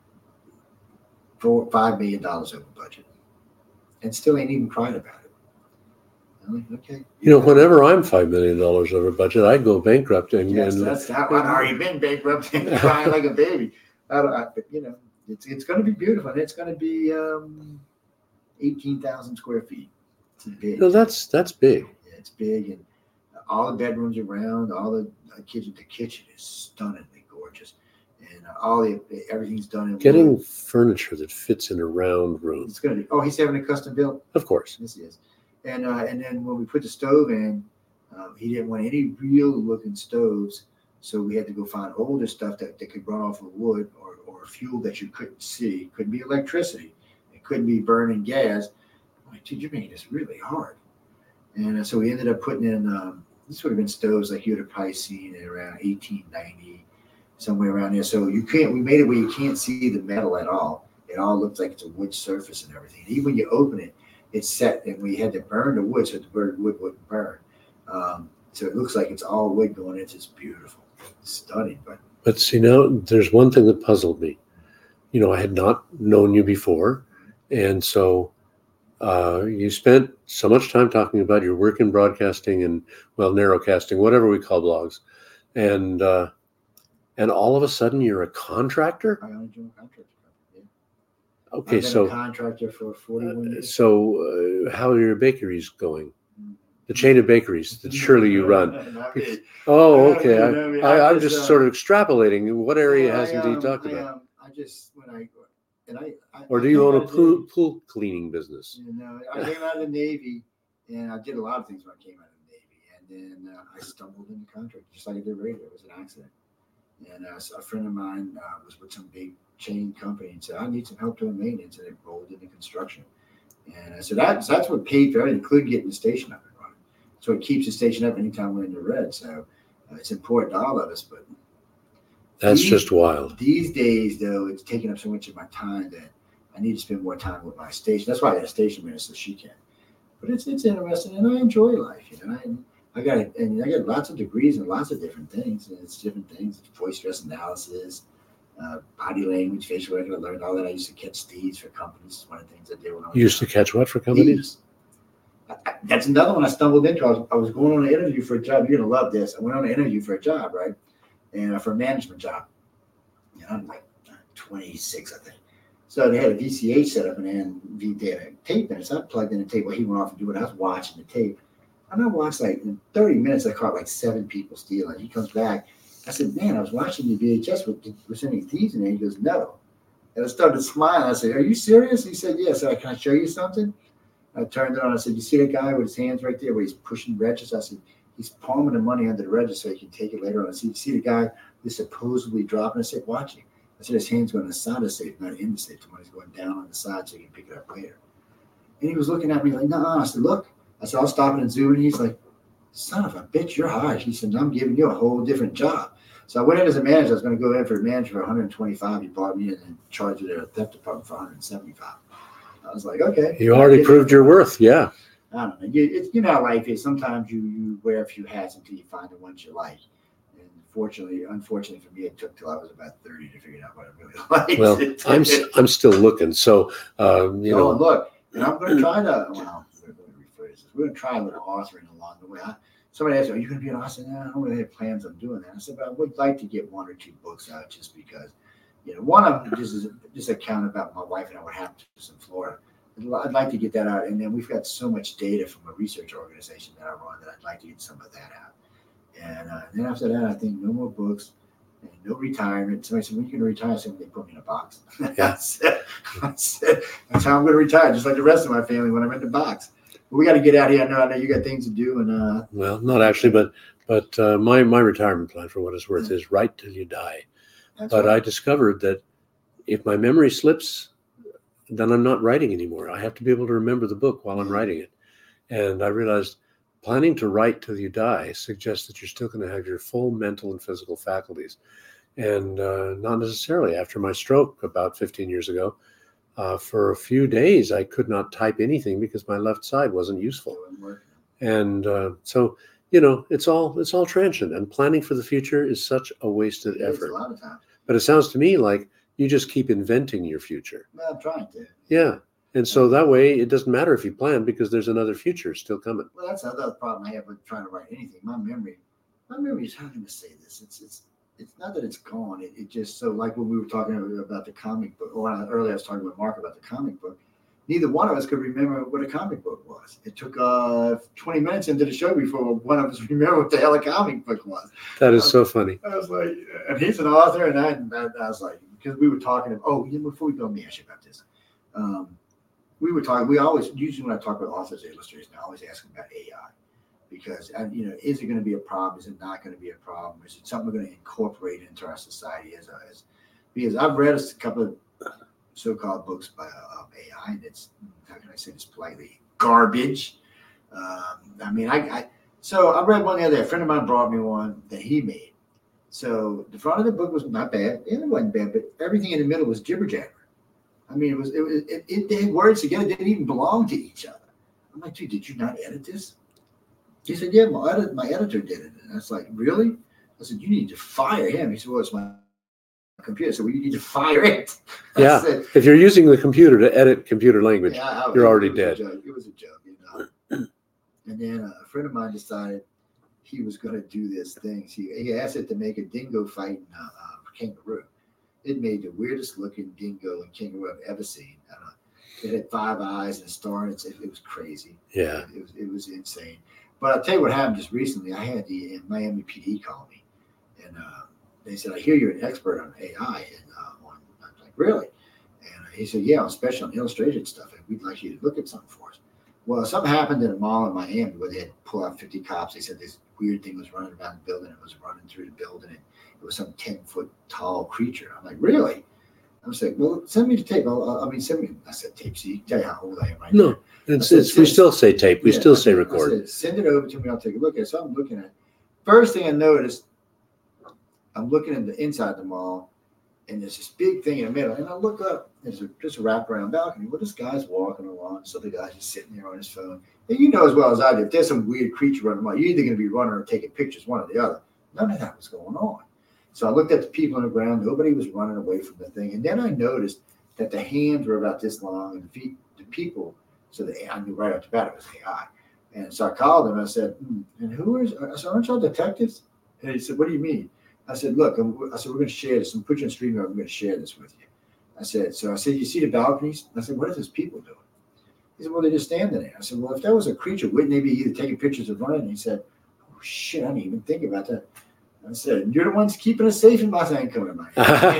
four five million dollars over budget, and still ain't even crying about it. I'm like, okay.
You know, whenever I'm five million dollars over budget, I go bankrupt and,
Yes,
and
that's how I've already been bankrupt and crying like a baby. I don't, I, but you know, it's it's going to be beautiful, and it's going to be um eighteen thousand square feet. It's big.
no, that's that's big.
Yeah, it's big, and all the bedrooms around, all the uh, kitchen. The kitchen is stunningly gorgeous, and uh, all the everything's done in
Getting
wood.
furniture that fits in a round room,
It's going to be. Oh, he's having a custom built.
of course.
This is, and uh, and then when we put the stove in, um, he didn't want any real looking stoves, so we had to go find older stuff that, that could run off of wood or or fuel that you couldn't see. Couldn't be electricity. It couldn't be burning gas. I'm like, dude, you're making this really hard. And uh, so we ended up putting in. Um, This would have been stoves like you would have probably seen in around eighteen ninety, somewhere around there. So you can't, we made it where you can't see the metal at all. It all looks like it's a wood surface and everything. Even when you open it, it's set, and we had to burn the wood so the wood wouldn't burn. Um, so it looks like it's all wood going into. It's beautiful. It's stunning. But
But see, now there's one thing that puzzled me. You know, I had not known you before, and so Uh, you spent so much time talking about your work in broadcasting and, well, narrowcasting, whatever we call blogs, and uh, and all of a sudden you're a contractor.
I own a general contractor company. Yeah.
Okay,
I've been
so
a contractor for forty-one
uh,
years.
so uh, how are your bakeries going? The chain of bakeries that surely you run.
Not me.
Oh, okay.
No,
I,
no, no,
I,
I
I'm
just,
just
uh,
sort of extrapolating. What area
Well, I,
hasn't he
um,
talked
I,
about?
um, I just when I and I, I
Or do
I
you
came
own a
out of the-
pool, pool cleaning business?
You know, I came out of the Navy, and I did a lot of things when I came out of the Navy. And And then uh, I stumbled into contract, just like I did radio. It was an accident. And uh, so a friend of mine uh, was with some big chain company and said, I need some help doing maintenance. And it rolled into construction. And I said, that's, that's what paid for everything, including getting the station up and running. So it keeps the station up anytime we're in the red. So uh, it's important to all of us. But
That's
these,
just wild.
These days, though, it's taking up so much of my time that I need to spend more time with my station. That's why I got a station manager so she can. But it's it's interesting, and I enjoy life. You know, I, I got and I got lots of degrees in lots of different things, and it's different things. Voice stress analysis, uh, body language, facial recognition. I learned all that. I used to catch thieves for companies. It's one of the things I did when I was
You used to catch what for companies?
I, I, that's another one I stumbled into. I was, I was going on an interview for a job. You're gonna love this. I went on an interview for a job, right, and uh, for a management job. And I'm like twenty-six, I think. So they had a V C H set up and then they had a tape in it. So I plugged in the tape while he went off to do it. I was watching the tape. And I watched like in thirty minutes, I caught like seven people stealing. He comes back. I said, man, I was watching the V H S. Was, was any thieves in there? He goes, no. And I started smiling. I said, are you serious? He said, yes. Yeah. I said, can I show you something? I turned it on. I said, you see that guy with his hands right there where he's pushing registers? I said, he's palming the money under the register so he can take it later on. I said, you see the guy who's supposedly dropping? I said, watch him. I said, his hand's going on the side of the safe, not in the safe. The money's going down on the side so you can pick it up later. And he was looking at me like, no, I said, look. I said, I'll stop it and zoom. And he's like, son of a bitch, you're high. He said, I'm giving you a whole different job. So I went in as a manager. I was going to go in for a manager for one hundred twenty-five. He brought me in and charged it at a theft department for one hundred seventy-five. I was like, okay.
You already proved your worth. Yeah.
I don't know. You, it's, you know how life is. Sometimes you, you wear a few hats until you find the ones you like. Fortunately, unfortunately for me, it took till I was about thirty to figure out what I really liked.
Well, I'm I'm still looking. So, um, you
oh,
know,
look, and I'm going to try to. Well, let me rephrase this. We're going to try a little authoring along the way. I, somebody asked me, "Are you going to be an author?" No, I don't really have plans on doing that. I said, "But I would like to get one or two books out, just because, you know, one of them just is just a account about my wife and I what happened to us in Florida. I'd like to get that out, and then we've got so much data from a research organization that I run that I'd like to get some of that out." And uh, then after that, I think no more books and no retirement. Somebody said, when are you going to retire? I said, they put me in a box.
Yeah.
I, said, I said, that's how I'm going to retire, just like the rest of my family when I'm in the box. But we got to get out here. I know, I know you got things to do. And uh,
well, not actually, but but uh, my, my retirement plan, for what it's worth, is write till you die. But right. I discovered that if my memory slips, then I'm not writing anymore. I have to be able to remember the book while I'm writing it. And I realized planning to write till you die suggests that you're still going to have your full mental and physical faculties. And uh, not necessarily. After my stroke about fifteen years ago, uh, for a few days, I could not type anything because my left side wasn't useful. And uh, so, you know, it's all it's all transient. And planning for the future is such a wasted
it
effort.
A lot of time.
But it sounds to me like you just keep inventing your future.
Well, I'm trying to.
Yeah. And so that way, it doesn't matter if you plan because there's another future still coming.
Well, that's another problem I have with trying to write anything. My memory, my memory is, how can I say this? It's it's it's not that it's gone. It, it just, so like when we were talking about the comic book, or earlier I was talking with Mark about the comic book, neither one of us could remember what a comic book was. It took uh, twenty minutes into the show before one of us remembered what the hell a comic book was.
That is
was,
so funny.
I was like, and he's an author, and I, I, I was like, because we were talking, oh, before we go, let me ask you about this. Um, We were talking, we always, usually when I talk about authors, illustrators, I always ask them about A I. Because, you know, is it going to be a problem? Is it not going to be a problem? Is it something we're going to incorporate into our society? As, a, as Because I've read a couple of so-called books by uh, A I, and it's, how can I say this politely, garbage. Um, I mean, I, I, so I read one the other day. A friend of mine brought me one that he made. So the front of the book was not bad. The end wasn't bad, but everything in the middle was jibber jabber. I mean, it was it, was, it, it they had words together that didn't even belong to each other. I'm like, dude, did you not edit this? He said, yeah, my, edit, my editor did it. And I was like, really? I said, you need to fire him. He said, well, it's my computer. So well, you need to fire it.
Yeah. Said, if you're using the computer to edit computer language, yeah, I, you're already
it
dead.
It was a joke, you know. And then uh, a friend of mine decided he was going to do this thing. He, he asked it to make a dingo fighting uh, uh, kangaroo. It made the weirdest looking dingo and kangaroo I've ever seen. Uh, it had five eyes and a star, and it, it was crazy.
Yeah,
it, it was it was insane. But I'll tell you what happened just recently. I had the Miami P D call me, and uh, they said, "I hear you're an expert on A I." And uh, on, I was like, "Really?" And he said, "Yeah, especially on illustration stuff. And we'd like you to look at something for us." Well, something happened in a mall in Miami where they had to pull out fifty cops. They said this weird thing was running around the building. It was running through the building, and it was some ten foot tall creature. I'm like, really? I was like, well, send me the tape. I'll, I mean, send me. I said tape, so you can tell you how old I am right
No,
now.
it's,
said,
it's we still say tape. We
yeah,
still
I
say
said,
record.
I said, send it over to me. I'll take a look at it. So I'm looking at it. First thing I noticed, I'm looking at the inside of the mall, and there's this big thing in the middle. And I look up, there's a, just a wraparound balcony. Well, this guy's walking along. So the guy's just sitting there on his phone. And you know as well as I do, if there's some weird creature running around, you're either going to be running or taking pictures, one or the other. None of that was going on. So I looked at the people on the ground. Nobody was running away from the thing. And then I noticed that the hands were about this long, and the feet, the people, so the, I knew right off the bat it was A I. And so I called him. I said, hmm, and who is, I said, aren't y'all detectives? And he said, what do you mean? I said, look, I'm, I said, we're going to share this. I'm put you on stream. I'm going to share this with you. I said, so I said, you see the balconies? I said, what are those people doing? He said, well, they're just standing there. I said, well, if that was a creature, wouldn't they be either taking pictures or running? And he said, oh, shit, I didn't even think about that. I said, you're the ones keeping us safe in Miami. I ain't coming to Miami.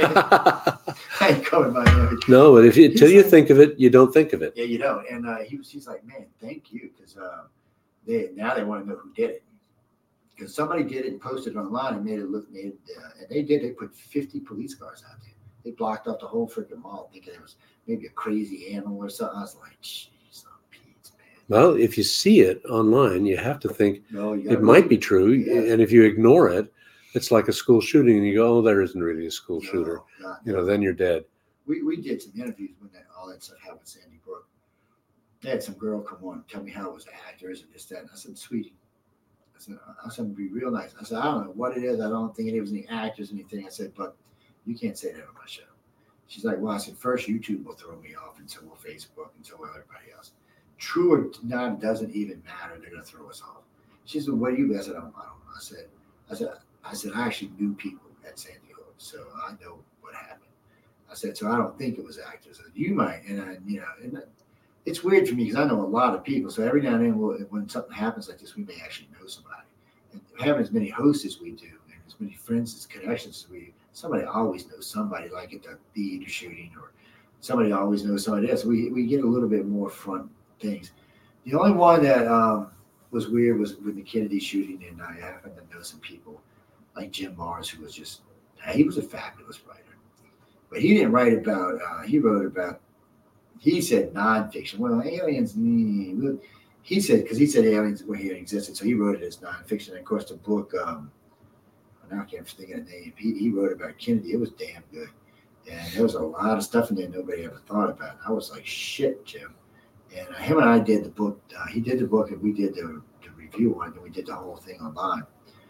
I ain't coming to Miami.
No, but if you, until you
like,
think of it, you don't think of it.
Yeah, you don't. And uh, he was, he's like, man, thank you. Because uh, they now they want to know who did it. Because somebody did it and posted it online and made it look, made uh, and they did, they put fifty police cars out there. They blocked off the whole freaking mall thinking it was maybe a crazy animal or something. I was like, jeez, oh, Pete, man.
Well, if you see it online, you have to think
No, you
it might be true.
Yeah.
And if you ignore it, it's like a school shooting and you go, oh, there isn't really a school
No,
shooter.
not,
You know, then you're dead.
We we did some interviews when that, all that stuff happened with Sandy Brook. They had some girl come on and tell me how it was actors and this, that. And I said, sweetie, I said, I said, it'd be real nice. I said, I don't know what it is. I don't think it was any actors or anything. I said, but you can't say that on my show. She's like, well, I said, first YouTube will throw me off, and so will Facebook, and so will everybody else. True or not, it doesn't even matter. They're going to throw us off. She said, what do you do? I said, I don't, I don't know. I said, I said, I said, I actually knew people at Sandy Hook, so I know what happened. I said, so I don't think it was actors. I said, you might, and I, you know, and it's weird for me because I know a lot of people. So every now and then, we'll, when something happens like this, we may actually know somebody. And having as many hosts as we do, and as many friends as connections as we do, somebody always knows somebody, like at the theater shooting, or somebody always knows somebody else. We we get a little bit more front things. The only one that um, was weird was with the Kennedy shooting, and I happened to know some people like Jim Mars, who was just, he was a fabulous writer. But he didn't write about, uh, he wrote about, he said nonfiction. Well, aliens, mm, he said, because he said aliens were here and existed, so he wrote it as nonfiction. And of course, the book, um, now I can't think of the name, he, he wrote about Kennedy. It was damn good. And there was a lot of stuff in there nobody ever thought about. I was like, shit, Jim. And uh, him and I did the book. Uh, he did the book, and we did the, the review on it, and we did the whole thing online.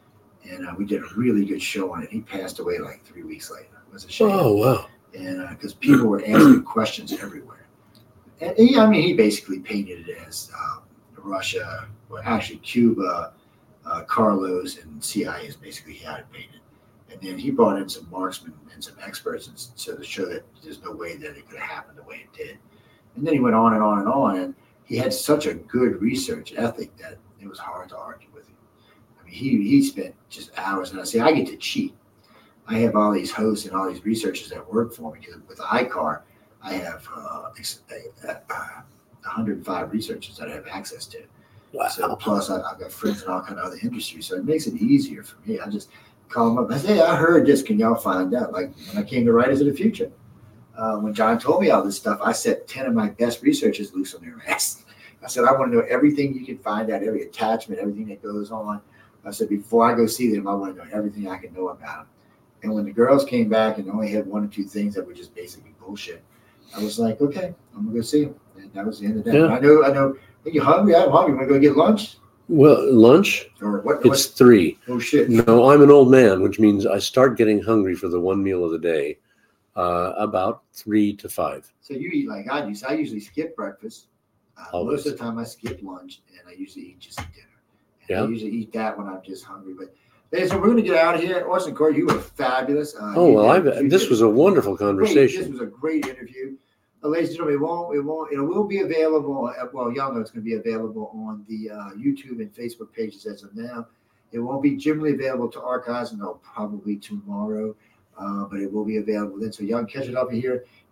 And uh, we did a really good show on it. He passed away like three weeks later. It was a shame.
Oh, wow.
And because uh, people were asking questions everywhere. And he, I mean, he basically painted it as um, Russia, well, actually Cuba, uh, Carlos, and C I A is basically how it painted. And then he brought in some marksmen and some experts, and so to show that there's no way that it could have happened the way it did. And then he went on and on and on, and he had such a good research ethic that it was hard to argue with him. I mean, he he spent just hours, and I say I get to cheat. I have all these hosts and all these researchers that work for me because with I C A R, I have uh, uh, one hundred five researchers that I have access to.
Wow.
So plus I, I've got friends in all kind of other industries, so it makes it easier for me. I just call them up. I say, hey, I heard this. Can y'all find out? Like when I came to Writers of the Future, uh, when John told me all this stuff, I set ten of my best researchers loose on their ass. I said, I want to know everything you can find out, every attachment, everything that goes on. I said, before I go see them, I want to know everything I can know about them. And when the girls came back and only had one or two things that were just basically bullshit, I was like, okay, I'm gonna go see them. And that was the end of that.
Yeah.
I know, I know. Are you hungry? I'm hungry. Want to go get lunch?
Well, lunch?
Or what?
It's three.
Oh shit!
No, I'm an old man, which means I start getting hungry for the one meal of the day uh, about three to five.
So you eat like I do. So I usually skip breakfast. Uh,
Always.
Most of the time I skip lunch, and I usually eat just dinner. And
Yeah.
I usually eat that when I'm just hungry. But hey, so we're going to get out of here. Austin Corey, you were fabulous. Uh,
Oh,
you
well,
did-
I've,
you
this
did
was a wonderful
great.
conversation.
This was a great interview. Uh, ladies and gentlemen, it won't, it won't, it will be available. uh, Well, y'all know it's going to be available on the uh, YouTube and Facebook pages as of now. It won't be generally available to archives until probably tomorrow, uh, but it will be available then. So y'all can catch it up here.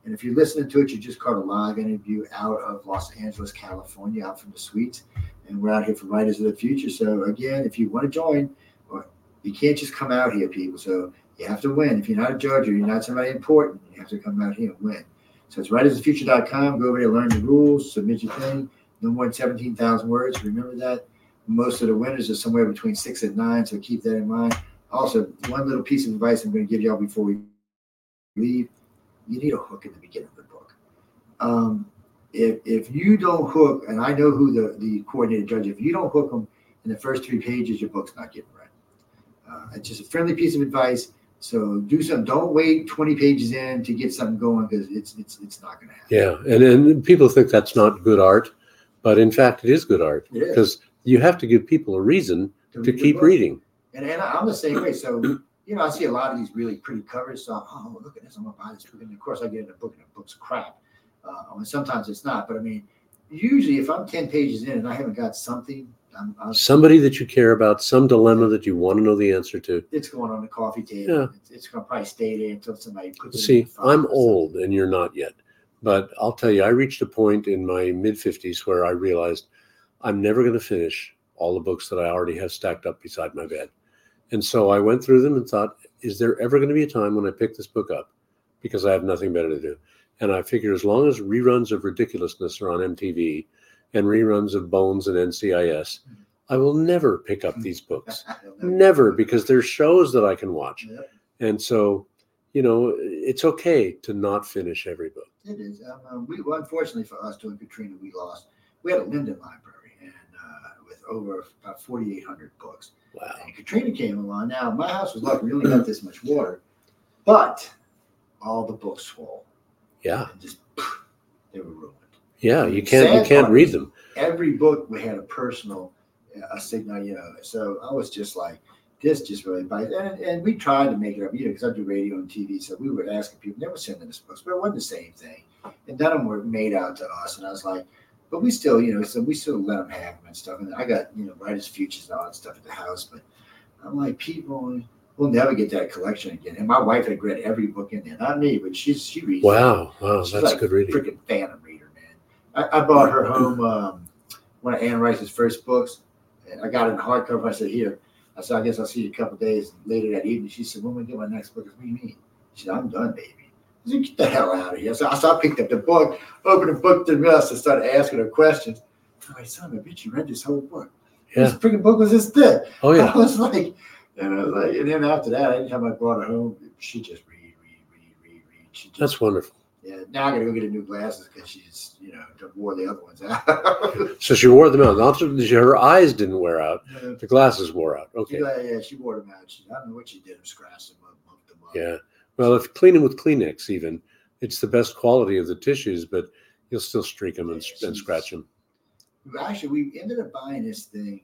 And if you're listening to it, you just caught a live interview out of Los Angeles, California, out from the suites. And we're out here for Writers of the Future. So again, if you want to join, or you can't just come out here, people. So you have to win. If you're not a judge or you're not somebody important, you have to come out here and win. So it's writers of the future dot com. Go over there, learn the rules, submit your thing. No more than seventeen thousand words. Remember that. Most of the winners are somewhere between six and nine. So keep that in mind. Also, one little piece of advice I'm going to give y'all before we leave. You need a hook in the beginning of the book. Um, if if you don't hook, and I know who the, the coordinated judge, if you don't hook them in the first three pages, your book's not getting read. Uh, it's just a friendly piece of advice. So do something. Don't wait twenty pages in to get something going, because it's it's it's not going to happen.
Yeah, and and people think that's not good art, but in fact, it is good art, because you have to give people a reason to, to keep reading.
And and I'm the same way. So. You know, I see a lot of these really pretty covers. So, oh, look at this. I'm going to buy this book. And of course, I get in a book and the book's crap. Uh, and sometimes it's not. But I mean, usually if I'm ten pages in and I haven't got something, I'm, I'm,
somebody that you care about, some dilemma that you want to know the answer to.
It's going on the coffee table. Yeah. It's, it's going to probably stay there until somebody puts it
See,
in. See,
I'm old and you're not yet. But I'll tell you, I reached a point in my mid fifties where I realized I'm never going to finish all the books that I already have stacked up beside my bed. And so I went through them and thought, is there ever going to be a time when I pick this book up? Because I have nothing better to do. And I figure as long as reruns of Ridiculousness are on M T V and reruns of Bones and N C I S, I will never pick up these books. Never, because there's shows that I can watch. And so, you know, it's okay to not finish every book.
It is. Um, um, we, well, unfortunately for us during Katrina, we lost, we had a Linden library and uh, with over about forty-eight hundred books.
Wow.
And Katrina came along. Now, my house was lucky. We only got this much water, but all the books swole.
Yeah.
And just, they were ruined.
Yeah, you can't you can't read them.
Every book we had a personal a signal, you know. So I was just like, this just really bites. And, and we tried to make it up, you know, because I do radio and T V. So we were asking people, never sending us books, but it wasn't the same thing. And none of them were made out to us. And I was like, but we still, you know, so we still let them have them and stuff. And I got, you know, Writers Futures and all that stuff at the house. But I'm like, people, we'll never get that collection again. And my wife had read every book in there. Not me, but she's she reads.
Wow, wow,
she's
that's
like
good reading.
Freaking phantom reader, man. I, I bought her home um, one of Anne Rice's first books. And I got it in hardcover. I said, here. I said, I guess I'll see you a couple of days later that evening. She said, when we get my next book? What do you mean? She said, I'm done, baby. I said, get the hell out of here. So I, so I picked up the book, opened the book to the rest, and started asking her questions. I'm like, son of a bitch, you read this whole book.
Yeah.
This freaking book was this thick.
Oh, yeah.
I was like, and I was like, and then after that, anytime I brought her home, she just read, read, read, read, read. She just,
That's wonderful.
Yeah, now I got to go get her new glasses because she's, you know, wore the other ones out.
So she wore them out. Not that her eyes didn't wear out.
Yeah.
The glasses wore out. Okay.
She, yeah, she wore them out. She, I don't know what she did. Scratched them up, muffed them up.
Yeah. Well, if cleaning with Kleenex, even, it's the best quality of the tissues, but you'll still streak them and,
Yeah,
and scratch them.
Actually, we ended up buying this thing.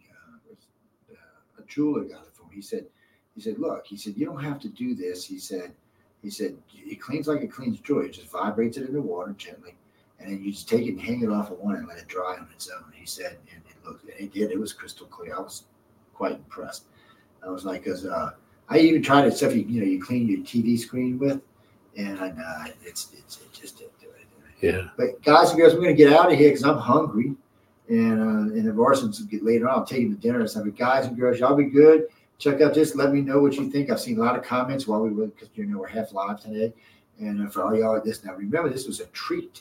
Uh, a jeweler got it for me. He said, he said, look, he said, you don't have to do this. He said, he said, it cleans like it cleans jewelry. It just vibrates it in the water gently. And then you just take it and hang it off of one and let it dry on its own. He said, and it looked, and it did. It was crystal clear. I was quite impressed. I was like, because uh, I even tried it stuff you, you know, you clean your T V screen with, and uh, it's, it's, it just didn't do it.
Yeah.
But guys and girls, we're going to get out of here because I'm hungry. And uh, and if Arson's get later on, I'll take him to dinner and stuff. But guys and girls, y'all be good. Check out this. Let me know what you think. I've seen a lot of comments while we were, because you know we're half live today. And uh, for all y'all at this, now remember this was a treat.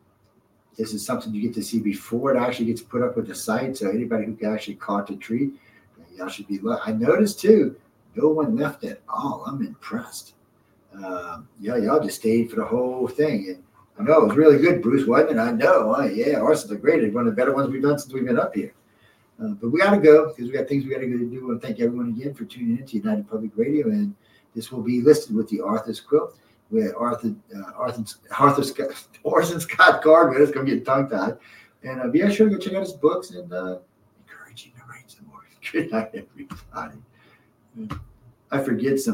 This is something you get to see before it actually gets put up with the site. So anybody who actually caught the treat, y'all should be. I noticed too, no one left at all. I'm impressed. Um, yeah, y'all just stayed for the whole thing. And I know it was really good, Bruce, wasn't it? I know. Oh, yeah, Arson's are great. It's one of the better ones we've done since we've been up here. Uh, but we got to go because we got things we got to go do. I want to thank everyone again for tuning in to United Public Radio. And this will be listed with the Arthur's quilt, where Arthur, uh, Arthur, Arthur Scott, Orson Scott Card with us. Going to get tongue tied. And uh, be sure to go check out his books and uh, encourage you to read some more. Good night, everybody. I forget some.